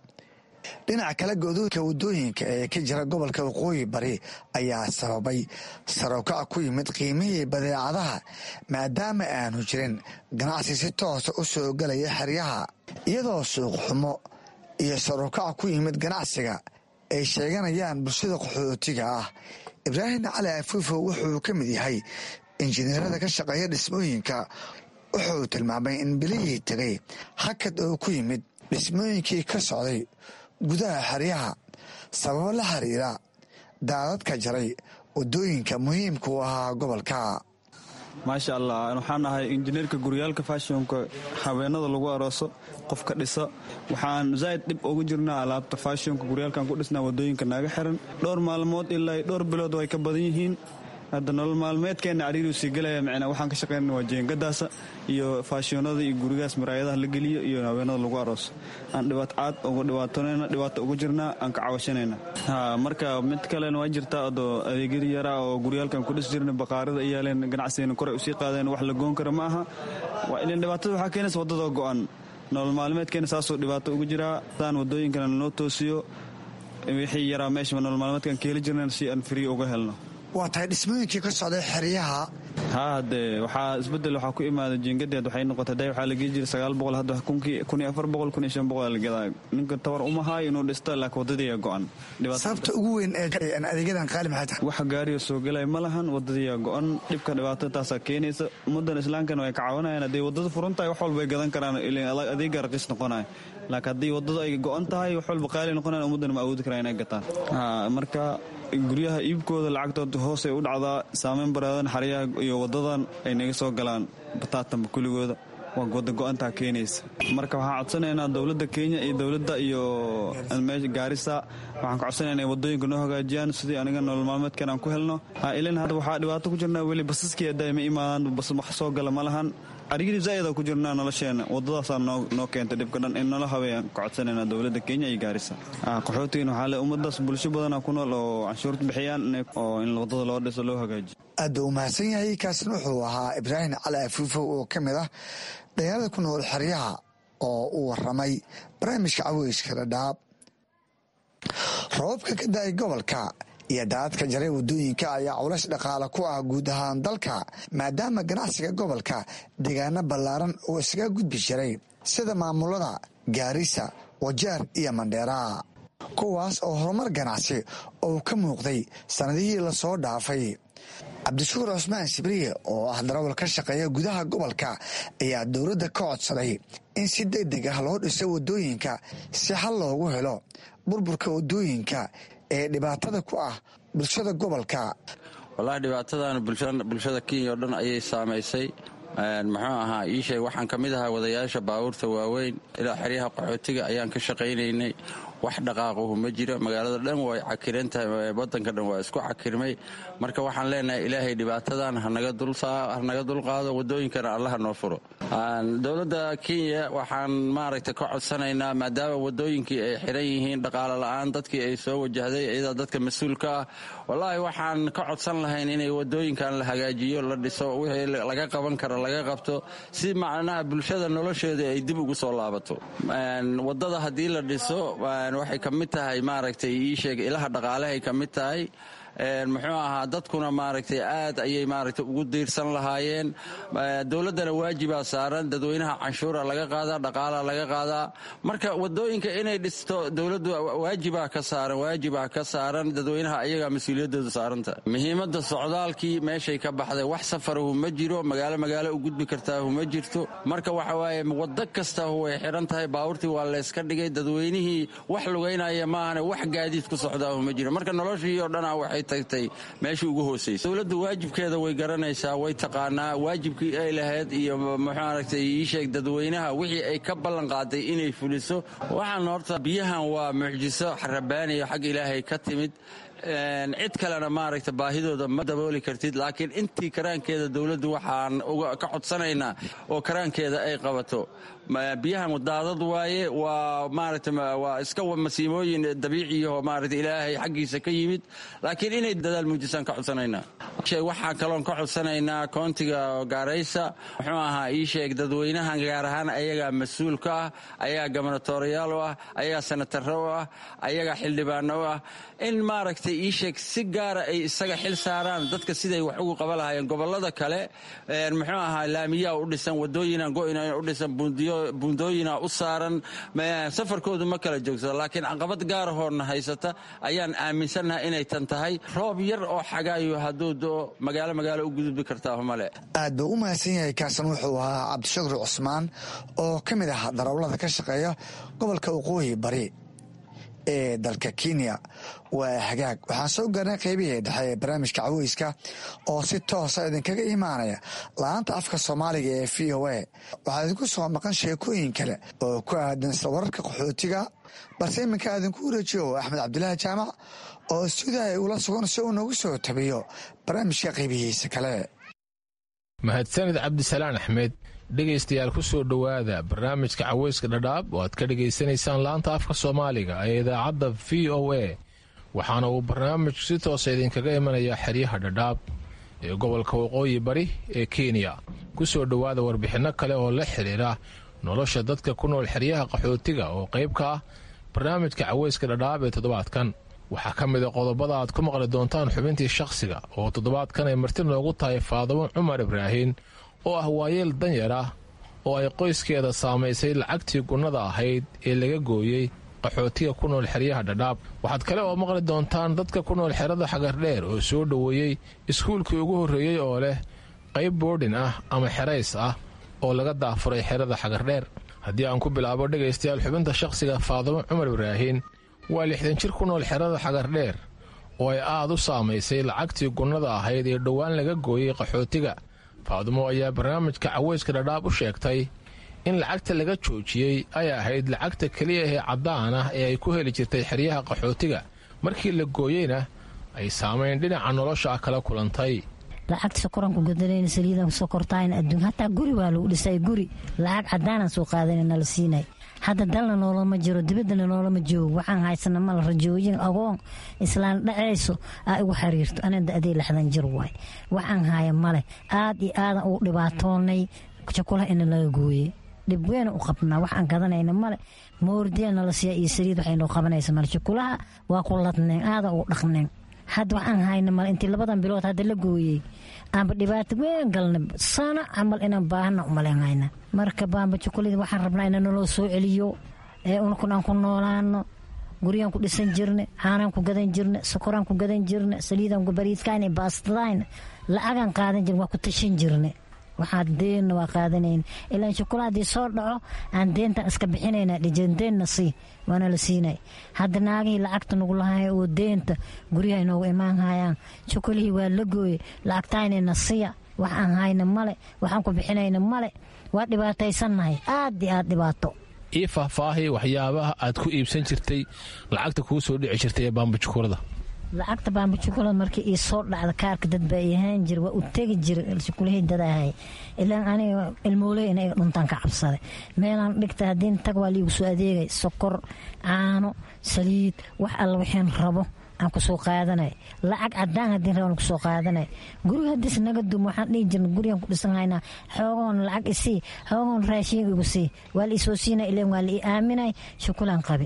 dhinaca kale go'doonka waddooyinka ee ka jira gobolka waqooyi bari ayaa sababay sarokac ku yimid qiimihii badeecadaha maadaama aanu jirin ganacsi si toosa u soo gelaya xeryaha iyadoo suuq xumo iyo sarokac ku yimid ganacsiga ay sheeganayaan bulshada qaxootiga ah ibraahim cali afuufo wuxuu ka mid yahay injineerada ka shaqeeya dhismooyinka wuxuu tilmaamay in bilihii tegay hakad oo ku yimid dhismooyinkii ka socday gudaha xeryaha sababo la xiriira daadadka jaray waddooyinka muhiimka u ahaa gobolka maasha allah waxaan ahay injineerka guryaalka faashionka haweenada lagu arooso qofka dhisa waxaan zaa'id dhib ugu jirnaa alaabta faashionka guryaalkan ku dhisnaa waddooyinka naaga xiran dhowr maalmood ilaa dhowr bilood way ka badan yihiin hadda nolol maalmeedkeenna cariiruu sii gelaya macnaa waxaan ka shaqaynana waa jeengadaasa iyo faashionada iyo gurigaas maraayadaha la geliyo iyo haweenada lagu arooso aan dhibaatcaad ugu dhibaatonayna dhibaato ugu jirnaa aan ka cawashanayna marka mid kalena waa jirtaa adoo adeegyada yaraa oo guryaalkan ku dhis jirna baqaarada iyaaleen ganacsigana koray usii qaadeen wax la goon kara ma aha waa ilan dhibaatada waxaa keenaysa waddadoo go'an nolol maalmeedkeena saasoo dhibaato ugu jiraa saan waddooyinkana noo toosiyo wixii yaraa meesha nolol maalmeedkan ka heli jirna si aan frii uga helno waa tahay dhismooyinkii ka socday xeryaha haade waxaa isbedel waxaa ku imaada jiingadeed waxay noqotay day waxaa lagii jiray 900 hadda 1400 la gadaa ninka tawar uma haay inuu dhisto laakiin waddadii go'an sababta ugu weyn ee adeegyadan qaali maxay tahay wax gaariyo soo galay ma lahan waddadii go'an dhibka dhibaatada taasa keenaysa ummadan islaamkana way ka caawinayaan haddii waddada furan tahay wax walba ay gadan karaan ilaa adeega raqiis noqonaya laakiin haddii waddada ay go'an tahay wax walba qaali noqonayaan ummadan ma awoodi karaan inay gataan marka guryaha iibkooda lacagtooda hoosay u dhacdaa saameyn bareedan xeryaha iyo waddadan ay naga soo galaan bataatanba kuligooda waa wadda go'antaa keenaysa marka waxaan codsanaynaa dowladda kenya iyo dowladda iyo meesha gaarisa waxaan ka codsanaynaa inay waddooyinka noo hagaajiyaan sidii aniga nolol maalmeedkan aan ku helno ilan hadda waxaa dhibaato ku jirnaa weli basaskii hadda ma imaadaan bas wax soo gala ma lahan cariiri zaa'ida ku jirnaa nolosheena waddadaasaa noo keentay dhibka dhan in nala habeeyaan ka codsanaynaa dowladda kenya iyo gaarisa qaxootigiin waxaa le ummadaas bulsho badana ku nool oo canshuurta bixiyaan oo in waddada loo dhiso loo hagaajiyo aad buu u mahadsan yahay kaasna wuxuu ahaa ibraahim cali afuufow oo ka mid ah dhalinyarada ku nool xeryaha oo uu warramay barnaamijka caweyska dhadhaab roobabka ka da-ay gobolka iyo daadadka jaray waddooyinka ayaa culays dhaqaale ku ah guud ahaan dalka maadaama ganacsiga gobolka deegaano ballaaran oo isaga gudbi jiray sida maamulada gaarisa wajaar iyo mandheera kuwaas oo horumar ganacsi oo ka muuqday sannadihii lasoo dhaafay cabdishuur cusmaan sibriye oo ah darawal ka shaqeeya gudaha gobolka ayaa dowladda ka codsaday in si degdeg ah loo dhiso waddooyinka si xal loogu helo burburka waddooyinka ee dhibaatada ku ah bulshada gobolka wallaahi dhibaatadan bulshada kenya oo dhan ayay saamaysay muxuu ahaa ii sheeg waxaan ka mid ahaa wadayaasha baabuurta waaweyn ilaa xeryaha qaxootiga ayaan ka shaqaynaynay wax dhaqaaquhu ma jiro magaalada dhan way cakiran tahay wadanka dhan waa isku cakirmay marka waxaan leenahay ilaahay dhibaatadan hanaga dulqaado wadooyinkana allaha noo furo dowladda kenya waxaan maaragta ka codsanaynaa maadaama wadooyinkii ay xiran yihiin dhaqaale la'aan dadkii ay soo wajahday iyada dadka mas-uulka ah wallaahi waxaan ka codsan lahayn inay wadooyinkan la hagaajiyo la dhiso wixii laga qaban karo laga qabto si macnaha bulshada nolosheeda ay dib ugu soo laabato wadada haddii la dhiso waxay ka mid tahay maaragtay ii sheeg ilaha dhaqaalehay ka mid tahay muxuu ahaa dadkuna maaragtay aad ayay maaragtay ugu diirsan lahaayeen. dowladdana waajibaa saaran, dadweynaha canshuura laga qaadaa, dhaqaalaa laga qaadaa. marka wadooyinka inay dhisto dowladdu waajibaa ka saaran, dadweynaha ayagaa mas-uuliyadooda saaranta. muhiimadda socdaalkii meeshay ka baxday, wax safarahu ma jiro, magaalo u gudbi kartaahu ma jirto. marka waxa waaye waddo kastaahu way xiran tahay, baabuurtii waa layska dhigay, dadweynihii wax lugaynaya maahane wax gaadiid ku socdaahu ma jiro. marka noloshii oo dhanaa waxay tagtay meeshii ugu hoosaysa. dowladdu waajibkeeda way garanaysaa, way taqaanaa waajibkii ay lahayd iyo muxuaragtay ii sheeg dadweynaha wixii ay ka ballan qaaday inay fuliso. waxaan horta biyahan waa mucjiso rabbaaniya xag ilaahay ka timid. cid kalena maaragta baahidooda ma dabooli kartid, laakiin intii karaankeeda dowladdu waxaan ka codsanaynaa oo karaankeeda ay qabato. biyahan daadad waaye, waa maaragta waa iska masiimooyin dabiiciyaho maaragta ilaahay xaggiisa ka yimid, laakiin inay dadaal muujisaan ka codsanaynaa. waxaan kaloon ka codsanaynaa koontiga gaaraysa, muxuu ahaa ii sheeg dadweynahan gaar ahaan ayagaa mas-uul ka ah, ayagaa gobernatooriyaal u ah, ayagaa senataro u ah, ayagaa xildhibaano u ah, in maaragta ii sheeg si gaara ay isaga xil saaraan dadka siday wax ugu qaban lahaayeen. gobolada kale muxuu ahaa laamiyaa u dhisan, wadooyinaan go-ina u dhisan, buundooyina u saaran, safarkoodu ma kala joogsado. laakiin caqabad gaarahoorna haysata ayaan aaminsannaha inay tan tahay. roob yar oo xagaayo hadduu doo magaalo u gudubbi kartaa male. aad buu u mahadsan yahay. kaasan wuxuu ahaa cabdishakur cusmaan oo ka mid ah darawlada ka shaqeeya gobolka waqooyi bari ee dalka Kenya. waa hagaag, waxaan soo gaarnay qaybihii dhexe ee barnaamijka caweyska oo si toosa idinkaga imaanaya laanta afka Soomaaliga ee VOA. waxaa idinku soo maqan sheekooyin kale oo ku aadan wararka qaxootiga, balse iminka idinku wareejiyo Axmed Cabdilaahi Jaamac oo stuudiyaha ula sugan si uu noogu soo tabiyo barnaamijka qaybihiisa kale. mahadsanid Cabdisalaan Axmed. dhegaystayaal ku soo dhowaada barnaamijka caweyska dhadhaab oo aad ka dhegaysanaysaan laanta afka Soomaaliga ee idaacadda VOA. waxaana uu barnaamijku si toosa idinkaga imanayaa xeryaha dhadhaab ee gobolka waqooyi bari ee Kenya. ku soo dhowaada warbixinno kale oo la xiriira nolosha dadka ku nool xeryaha qaxootiga oo qayb ka ah barnaamijka caweyska dhadhaab ee toddobaadkan. waxaa ka mid a qodobada aad ku maqli doontaan xubintii shakhsiga oo toddobaadkan ay marti noogu tahay Faadimo Cumar Ibraahin oo ah waayeel danyar ah oo ay qoyskeeda saamaysay lacagtii gunnada ahayd ee laga gooyey qaxootiga ku nool xeryaha dhadhaab. waxaad kale oo maqli doontaan dadka ku nool xerada Xagardheer oo soo dhoweeyey iskuulkii ugu horreeyey oo leh qayb boodhin ah ama xerays ah oo laga daafuray xerada Xagardheer. haddii aan ku bilaabo dhegaystayaal xubinta shakhsiga, Faadimo Cumar Ibraahin waa 60 jir ku nool xerada Xagardheer oo ay aad u saamaysay lacagtii gunnada ahayd ee dhowaan laga gooyey qaxootiga. faadimo ayaa barnaamijka caweyska dhadhaab u sheegtay in lacagta laga joojiyey ay ahayd lacagta keliya ee caddaan ah ee ay ku heli jirtay xeryaha qaxootiga, markii la gooyeyna ay saamayn dhinaca nolosha ah kala kulantay. lacagta sokoranku gadanayna saliidan sokortayn adduun hataa guri waa lagu dhisay, guri lacag caddaanan soo qaadanayna la siinay. hadda dalna noolama jiro, dibaddana noolama joogo. waxaan haysana mala rajooyin agoon islaan dhacayso aa igu xiriirto. anada adee 60 jir waay, waxaan haya male. aad iyo aadan ugu dhibaatoonay jokolaha ina laga gooye, dhib weyn u qabnaa. waxaan gadanayna male, moordiana la siiya iyo saliid waxay noo qabanaysa male. jokolaha waa ku ladneen, aadan ugu dhaqneen. hadda waxaan hayna male intii 2 bilood hadda la gooyey aanba dhibaato weyn galna, sana camal inaan baahana umaleyn hayna. marka baamba jokolada waxaan rabnaa inaan naloo soo celiyo ee unakun aan ku noolaano. guryaan ku dhisan jirne, caanaan ku gadan jirne, sokoraan ku gadan jirne, saliidaan ku bariiskayna, baastadayna lacagaan qaadan jirne, waa ku tashan jirne. waxaa deenna waa qaadanayna ilaa shokolaadii soo dhaco aan deentan iska bixinayna, dhijandeenna sii waana la siinay. hadda naagihii lacagta nagu lahaay oo deenta guryaha inoogu imaan hayaan, shokolihii waa la gooye, lacagtaynayna siya, waxaan hayna male, waxaan ku bixinayna male. waa dhibaataysannahay, aad iyo aad dhibaato. ii faahfaahi waxyaabaha aad ku iibsan jirtay, lacagta kuu soo dhici jirtay ee baamba jukuurada. lacagta baamba jukulada markii ii soo dhacda kaarka dad baa ahaan jir, waa u tegi jira jukulihii dadahay. ilaan aniga ilmooley inaga dhuntaan ka cabsaday, meelaan dhigta haddii tag waa liigu soo adeegay, sokor, caano, saliid, wax alla waxaan rabo aan ku soo qaadanay. lacag caddaan haddii rabaan ku soo qaadanay. guriga haddiis naga dum waxaan dhihi jirna gurigaan ku dhisan haynaa, xoogoon lacag isii, xoogoon raashiin igu sii, waa la isoo siinay, ilaan waa la ii aaminay, shukulaan qabi.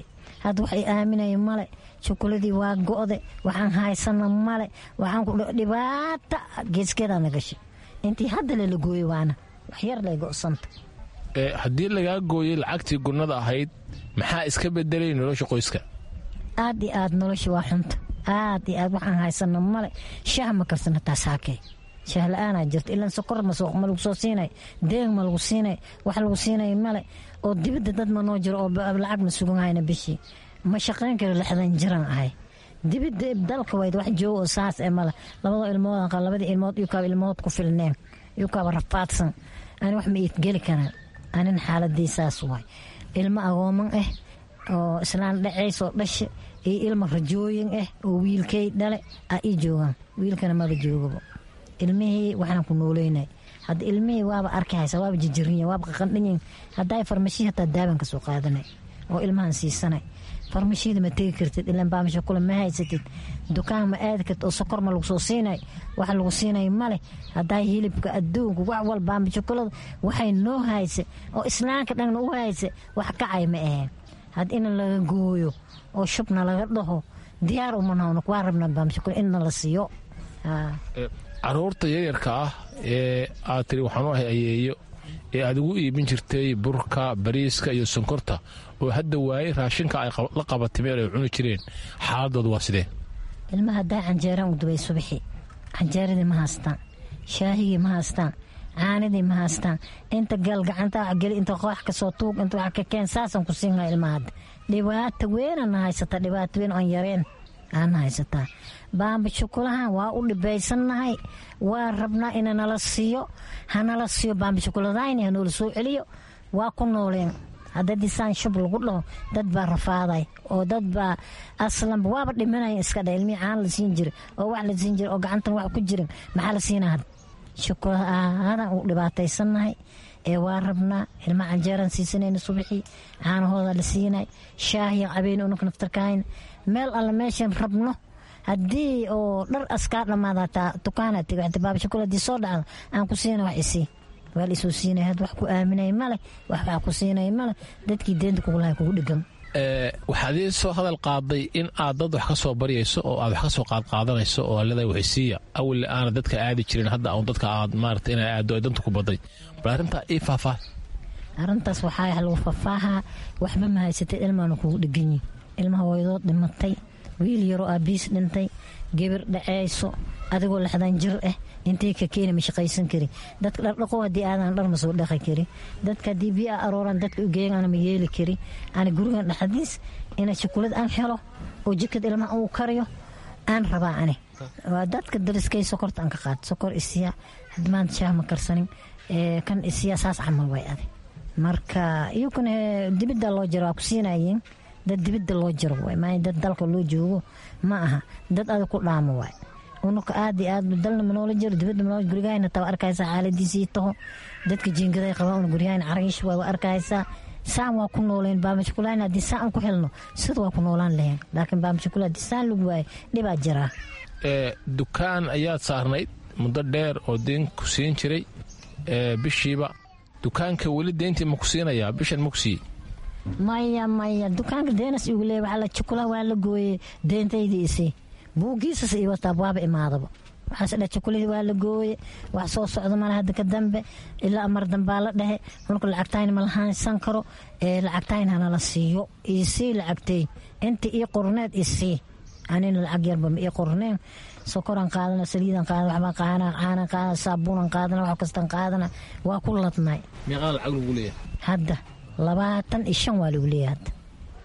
hadda wax ay aaminaya male shukuladii waa go'de waxaan haysana male waxaan ku dhibaata geeskeedaa nagashay intii hadda lala gooyey waana wax yar lay go'santa haddii lagaa gooyey lacagtii gunnada ahayd maxaa iska bedelay nolosha qoyska aad iyo aad nolosha waa xunta aad iyo aad waxaan haysana male shaah ma karsana taasaakee shaah la-aanaa jirta ilaan sokor ma lagu soo siinay deeg ma lagu siinay wax lagu siinay male oo dibadda dad ma noo jiro oo lacag ma sugan hayna bishii ma shaqayn karo 60 jiraan ahay dibadda dalka wayd wax joogo oo saas ee male labada ilmood iyo kaab ilmood ku filneen iyo kaab rafaadsan aan wax ma geli karaan anin xaaladii saas waay ilmo agooman oo islaan dhacayso dhashay iyo ilmo rajooyin oo wiilkay dhale ay joogaan wiilkana ma joogo ilmihii waxaan ku nooleynay hadda ilmihii waaba arkaysa waaba jijiriin waaba qandhin haday farmashi hata daaban ka soo qaadanay oo ilmahan siisanay farmashida ma tegi kartid ilaan baamisha kula ma haysatid dukaan ma aad kartid oo sokor ma lagu soo siinay wax lagu siinay male haday hilibka adduunka wax walba baamisha kula waxay noo hayse oo islaanka dhan u hayse wax kacay ma ahayn had in laga gooyo oo shubna laga dhaho diyaar uma noqon waa rabna baamisha kula in la siiyo caruurta yaryarka ah ee aad tiri waxaan u ahay ayeeyo ee aad ugu iibin jirtay burka bariiska iyo sonkorta oo hadda waayey raashinka ay la qabatimeen ay cuni jireen xaaladoodu waa sidee ilmaha haddaa canjeeraan u dubay subaxii canjeeradii ma haystaan shaahigii ma haystaan caanidii ma haystaan inta gal gacanta wax geli inta koox ka soo tuug inta wax ka keen saasan ku siinaa ilmaha dhibaato weyn haysata dhibaato weyn aan yareen aan haysataa baamba shukulahan waa u dhibaysanahay waa rabnaa in nala siiyo hanala siiyo baamba shukuladayna hanoola soo celiyo waa ku nooleen hadda disaan shub lagu dhaho dad baa rafaaday oo dad baa aslanba waaba dhimanaya iska dha ilmihii caan la siin jiray oo wax la siin jiray oo gacantan wax ku jirin maxaa la siinaa had shukulaadan u dhibaataysanahay ee waa rabnaa ilma canjeeran siisanayna subaxii caanahooda la siinay shaahiya cabeen unaka naftarkahayn meel alla meeshan rabno haddii oo dhar askaa dhammaadataa dukaana tiga baaba shukuladii soo dhacda aan ku siina wax isii waa la isoo siinay had wax ku aaminay male wax ku siinay male dadkii deenta kugulahay kugu dhigan waxaad ii soo hadal qaaday in aad dad wax ka soo baryayso oo aad wax ka soo qaadqaadanayso oo leedahay waxisiiya awal aana dadka aadi jirin hadda un dadka aad maarata inay aado ay danta ku baday bal arrintaa ii faahfaah arrintaas waxaa lagu faahfaahaa waxba ma haysatay ilmaana kugu dhiganyi ilmaha waydood dhimatay wiil yaroo aabiis dhintay gabar dhacayso adigoo 60 jir intay ka keeni ma shaqaysan kari dadka dhaqo hadii aadan dhar ma soo dhaqi kari dadka hadii biyo arooran dadka u geeyaan ma yeeli kari aan guriga dhaxdiis ina shukulad aan helo oo jikad ilmaha uu kariyo aan rabaa ani waa dadka dariskay sokorta aan ka qaad sokor isiya hadmaan shaah ma karsanin kan isiya saas camal way adi marka iyo kan dibida loo jiro ku siinayeen dad dibida loo jiro way ma dad dalka loo joogo ma aha dad aad ku dhaamo way unuka aad iyo aad dalna manoola jiro dibada manoola gurigayna taa arkaysa xaaladiisii taho dadka jiingaday qabaan gurigayna caragish waa arkaysa saan waa ku nooleen baama shukulaan haddii saan ku helno sida waa ku noolaan lahayn laakiin baama shukulaan haddii saan lagu waayo dhibaa jiraa dukaan ayaad saarnayd muddo dheer oo deen ku siin jiray bishiiba dukaanka weli deyntii ma ku siinayaa bishan ma ku siiyey maya dukaanka deenas igu leeya waxaa la shukula waa la gooyey deentaydii isii buugiisas iyo wataa waaba imaadaba waxaas dha shukuladii waa la gooye wax soo socdo mala hadda ka dambe ilaa mar dambaa la dhehe marka lacagtayn ma lahaansan karo lacagtayn hana la siiyo isii lacagtay inta ii qorneed isii anina lacag yarba ma ii qorneen sokoran qaadana saliidan qaadana waxbaa qaadana caanan qaadana saabuunan qaadana wax kastan qaadana waa ku ladnay meeqaa lacag lagu leeyahay hadda 25 waa lagu leeyahay hadda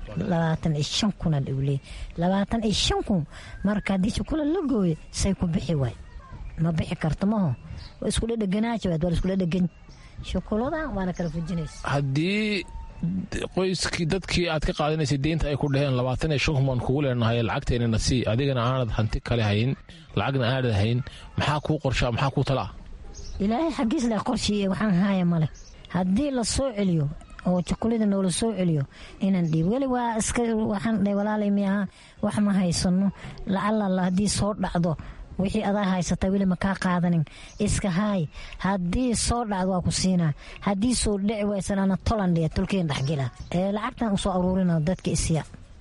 25 kuna lagu leeyahay 25 kun marka haddii shukula la gooyo say ku bixi waay ma bixi karto maho waa isku dhedheganaajo waa isku dhedhegan shukulada waana kala fujinaysa haddii qoyskii dadkii aad ka qaadanaysay deynta ay ku dhaheen 25 kun kugu leenahay lacagteena sii adigana aanad hanti kale hayn lacagna aanad hayn maxaa kuu qorshaa maxaa kuu talaa ilaahay xagiis la qorshiye waxaan haaya male haddii la soo celiyo oo shukulada noola soo celiyo inaan dhiib weli waa iska waxaan dhahay walaalay miyaha wax ma haysano lacala haddii soo dhacdo wixii adaa haysata weli ma kaa qaadanin iska haay haddii soo dhacdo waa ku siinaa haddii soo dhici waysan ana tolandhiya tolkeen dhexgela lacagtan usoo aruurina dadka isya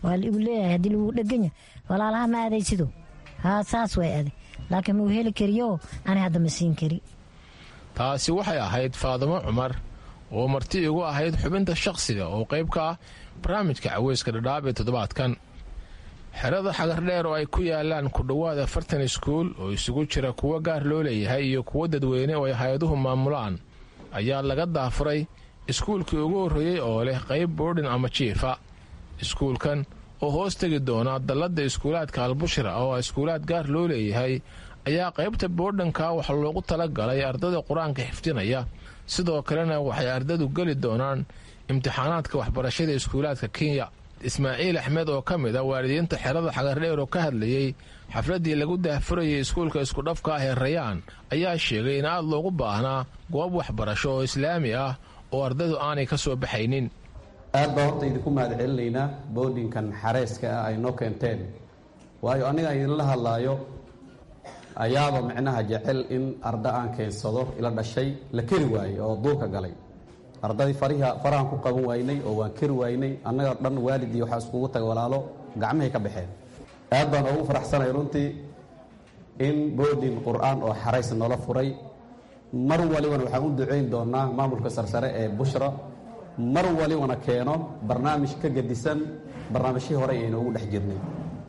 waa ligu leeyahay haddii lagu dheganya walaalaha ma aadaysido haa saas way aaday laakiin mau heli kariyo ani hadda ma siin kari. taasi waxay ahayd Faadimo Cumar oo marti igu ahayd xubinta shakhsiga oo qayb ka ah barnaamijka Caweyska Dhadhaab ee toddobaadkan. xerada Xagardheer oo ay ku yaalaan ku dhowaad 40 iskuul oo isugu jira kuwa gaar loo leeyahay iyo kuwa dadweyne oo ay hay'aduhu maamulaan ayaa laga daafuray iskuulkii ugu horreeyay oo leh qayb boarding ama jiifa. iskuulkan oo hoos tegi doona dalladda iskuulaadka Albushra oo iskuulaad gaar loo leeyahay ayaa qaybta boardingka waxa loogu talagalay ardayda qur-aanka xifdinaya, sidoo kalena waxay ardaydu geli doonaan imtixaanaadka waxbarashada iskuulaadka Kenya. Ismaaciil Axmed oo ka mid ah waalidiinta xerada Xagardheer oo ka hadlayay xafladii lagu daahfurayay iskuulka isku dhafka ah ee Rayaan ayaa sheegay in aad loogu baahnaa goob waxbarasho oo islaami ah oo ardaydu aanay ka soo baxaynin. aad baa horta idinku mahadcelinaynaa boardingkan xareyska ah ay noo keenteen, waayo aniga idinla hadlaayo ayaaba micnaha jecel in arda aan keensado ila dhashay la keri waayey oo duurka galay. ardaydii farahan ku qaban waynay oo waan keri waynay, annaga dhan waalidii waxaa iskugu tagay walaalo gacmahay ka baxeen. aad baan ugu faraxsanay runtii in boarding qur-aan oo xarays noola furay. mar walibana waxaan u ducayn doonaa maamulka sarsare ee Bushra mar walibana keeno barnaamij ka gedisan barnaamijyii hore aynu ugu dhex jirnay.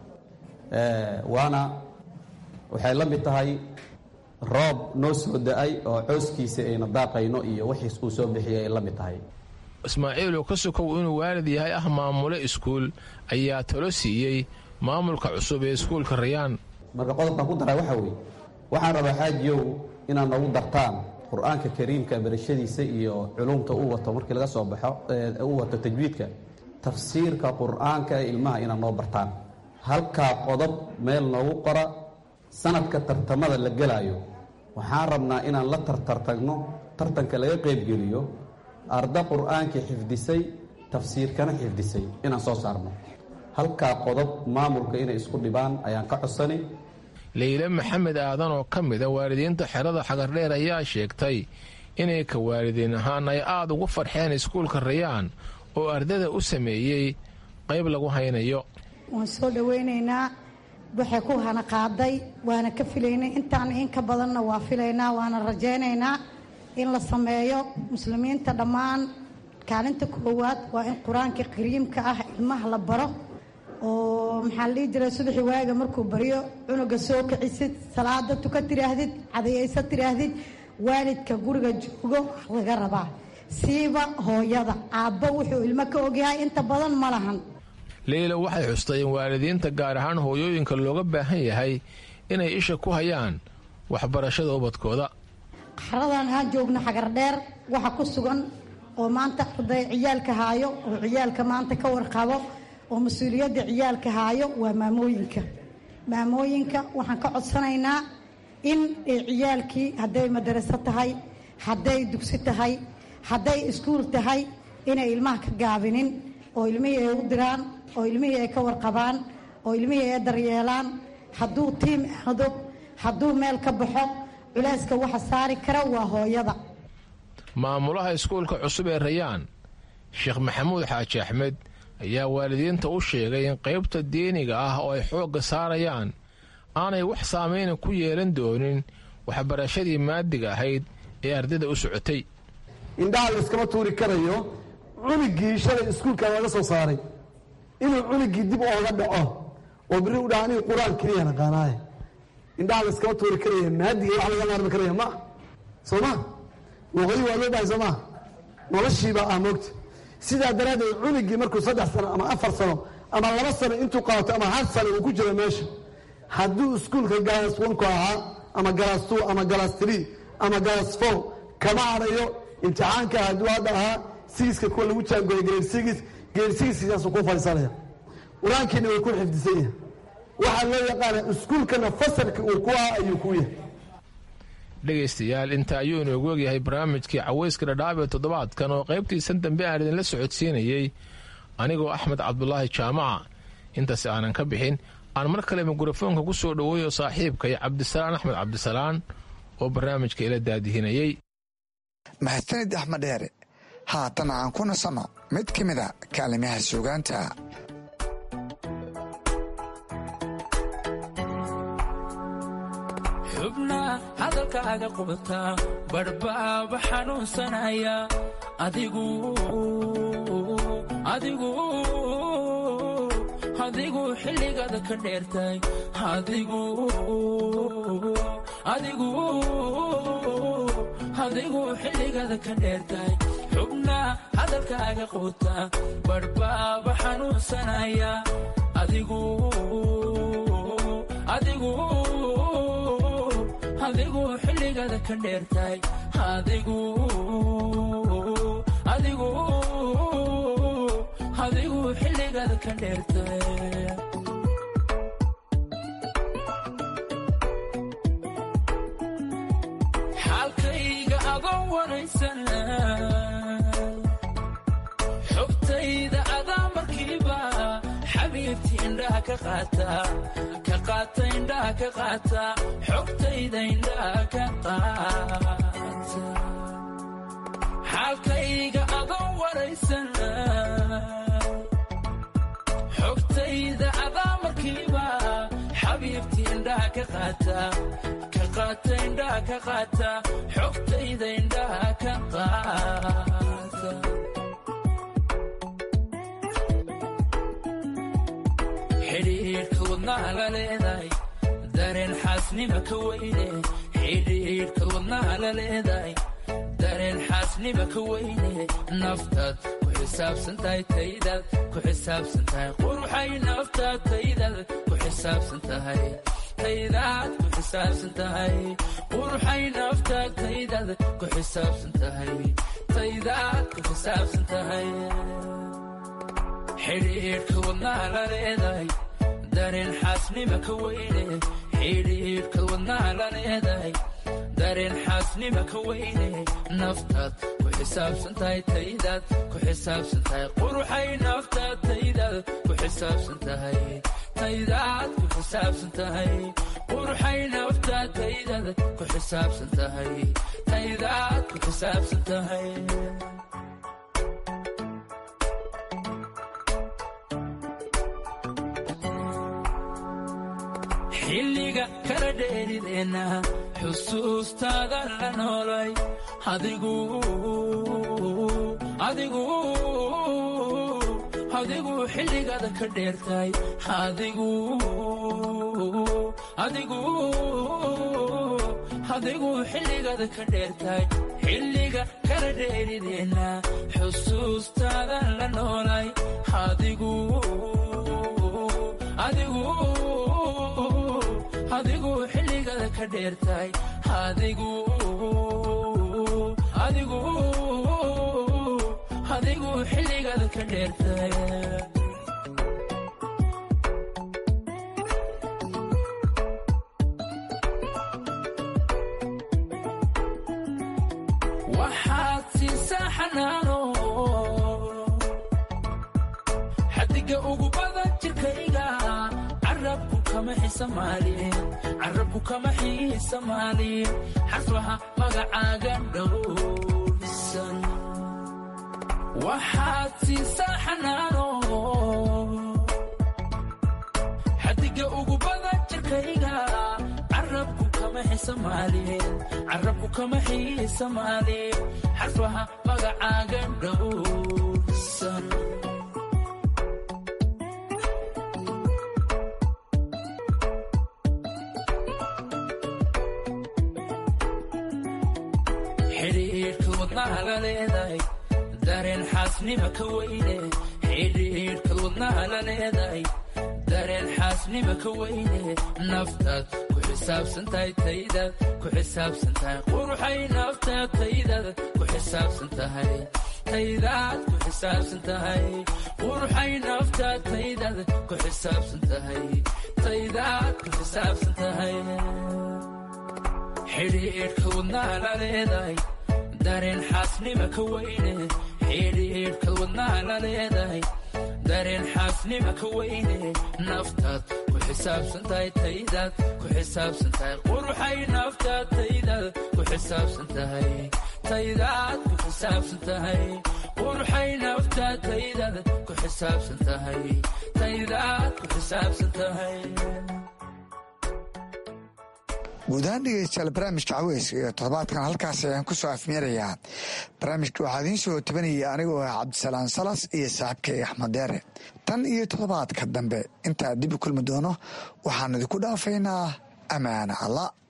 waana waxay la mid tahay roob noo soo da-ay oo cooskiisa ayna daaqayno iyo wixiis uu soo bixiyay ay la mid tahay. Ismaaciil oo ka sokow inuu waalid yahay maamule iskuul ayaa talo siiyey maamulka cusub ee iskuulka Rayaan. marka qodobkan ku daray waxa weeye waxaan rabaa xaajiyow inaad noogu dartaan qur-aanka kariimka barashadiisa iyo culumta uu wato markii laga soo baxo uu wato tajwiidka tafsiirka qur-aanka ee ilmaha inaad noo bartaan. halkaa qodob meel noogu qora. sanadka tartamada la gelaayo waxaan rabnaa inaan la tartartagno, tartanka laga qaybgeliyo arda qur-aankii xifdisay tafsiirkana xifdisay inaan soo saarno. halkaa qodob maamulka inay isku dhibaan ayaan ka codsani. Leyle Maxamed Aadan oo ka mid ah waalidiinta xerada Xagardheer ayaa sheegtay inay ka waalidiin ahaan ay aad ugu farxeen iskuulka Rayaan oo ardayda u sameeyey qayb lagu haynayo. waan soo dhaweynaynaa, waxay ku hana qaaday, waana ka filaynay intaan in ka badanna waa filaynaa, waana rajaynaynaa in la sameeyo. muslimiinta dhammaan kaalinta koowaad waa in qur-aanka kariimka ah ilmaha la baro oo maxaa la dhihi jiray subaxii waaga markuu baryo cunuga soo kicisid, salaada tuka tiraahdid, cadayaysa tiraahdid, waalidka guriga joogo laga rabaa, siiba hooyada. aabbo wuxuu ilmo ka ogyahay inta badan ma lahan. Leyle waxay xustay in waalidiinta gaar ahaan hooyooyinka looga baahan yahay inay isha ku hayaan waxbarashada ubadkooda. xaradan aan joogno Xagardheer waxa ku sugan oo maanta arday ciyaalka haayo oo ciyaalka maanta ka warqabo oo mas'uuliyadda ciyaalka haayo waa maamooyinka. waxaan ka codsanaynaa in ciyaalkii hadday madraso tahay, hadday dugsi tahay, hadday iskuul tahay inay ilmaha ka gaabinin oo ilmihii ay u diraan oo ilmihii ay ka warqabaan oo ilmihii ay daryeelaan. hadduu tiim aado, hadduu meel ka baxo, culayska waxa saari kara waa hooyada. maamulaha iskuulka cusub ee Rayaan Sheekh Maxamuud Xaaji Axmed ayaa waalidiinta u sheegay in qaybta diiniga ah oo ay xoogga saarayaan aanay wax saameyna ku yeelan doonin waxbarashadii maadiga ahayd ee ardayda u socotay. indhaha la iskama tuuri karayo cunugii shalay iskuulka laga soo saaray inuu cunugii dib ooga dhaco oo biri u dhaani quraan kaliya naqaanaay. indhaha la iskama tuuri karayo maadiga wax laga maarmi karayo ma sooma luqadii waa loo baahay sooma noloshiiba ah moogta. sidaa daraadeed cunugii markuu 3 sano ama 4 sano ama 2 sano intuu qaato ama 1 sano uu ku jiro meesha, hadduu iskuulka galas 1 ku ahaa ama galas 2 ama galas 3 ama galas 4 kama arayo imtixaanka hadduu hadda ahaa 6ka kuwa lagu jaangooyay grade 6 sidaasuu ku fadhiisanaya. qur-aankiina way ku xifdisan yahay. waxaa loo yaqaana iskuulkana fasalka uu ku ahaa ayuu ku yahay. dhegaystayaal inta ayuu inoogu ogyahay barnaamijkii Caweyska Dhadhaab ee toddobaadkan oo qaybtiisan dambe aan idinla socodsiinayey anigoo Axmed Cabdulaahi Jaamaca. intaas aanan ka bixin aan mar kale mikrofoonka ku soo dhaweeyo saaxiibkay Cabdisalaan Axmed Cabdisalaan oo barnaamijka ila daadihinayay. mahadsanid Axmed Dheere. haatan aan ku nasano mid ka mid a kaalimaha suugaanta. xubna hadalkaaga qubata badhbaaba xanuunsanaya adigu xilligaada ka dheertay adigu xilligaada ka dheertay xubna hadalkaaga quuta badhbaaba xanuunsanaya adigu xilligaada ka dheertay adigu xilligaada ka dheertay xaalkayga adoon waraysan xogtayda adaa markiiba xabiibtii indhaha ka qaata indhaha ka qaata xogtayda indhaha ka qaata xaalkayga adoon waraysan xogtayda adaa markiiba xabiibtii indhaha ka qaata indhaha ka qaata xogtayda indhaha ka qaata xidhiidhka wadnaha la leedahay dareen xaasnima ka weyne xidhiidhka wadnaha la leedahay dareen xaasnima ka weyne naftaad ku xisaabsantahay taydaad ku xisaabsantahay quruxay naftaad taydaad ku xisaabsantahay taydaad ku xisaabsantahay quruxay naftaad taydaad ku xisaabsantahay taydaad ku xisaabsantahay xidhiidhka wadnaha la leedahay dareen xaasnima ka weyne xidhiidhka wadnaha la leedahay dareen xaasnima ka weyne naftaad ku xisaabsantahay taydaad ku xisaabsantahay quruxay naftaad taydaad ku xisaabsantahay taydaad ku xisaabsantahay quruxay naftaad taydaad ku xisaabsantahay taydaad ku xisaabsantahay xilliga kala dheerideenna xusuustaada la noolay adigu xilligaada ka dheertay adigu xilligaada ka dheertay xilliga kala dheerideenna xusuustaada la noolay adigu xilligaada ka dheertay adigu xilligaada ka dheertay waxaad siisaa xanaano xadiga ugu badan jirkayga carabku kama xiisa maalin xasbaha magacaaga dhowrsan waxaad siisaa xanaano xadiga ugu badan jirkayga carabku kama xiisa maalin xasbaha magacaaga dhowrsan xidhiidhka wadnaha la leedahay dareen xaasnima ka weyne xidhiidhka wadnaha la leedahay dareen xaasnima ka weyne naftaad ku xisaabsantahay taydaad ku xisaabsantahay quruxay naftaad taydaad ku xisaabsantahay taydaad ku xisaabsantahay quruxay naftaad taydaad ku xisaabsantahay taydaad ku xisaabsantahay xidhiidhka wadnaha la leedahay dareen xaasnima ka weyne xidhiidhka wadnaha la leedahay dareen xaasnima ka weyne naftaad ku xisaabsantahay taydaad ku xisaabsantahay quruxay naftaad taydaad ku xisaabsantahay taydaad ku xisaabsantahay quruxay naftaad taydaad ku xisaabsantahay taydaad ku xisaabsantahay guud ahaan dhegeystayaal barnaamijka caweyska iyo toddobaadkan halkaas ayaan ku soo afmeerayaa. barnaamijka waxaa idiin soo tabanayay anigoo ah cabdisalaan salas iyo saaxiibkay axmed deere. tan iyo toddobaadka dambe intaa dib u kulmi doono waxaan idinku dhaafaynaa ammaana allah.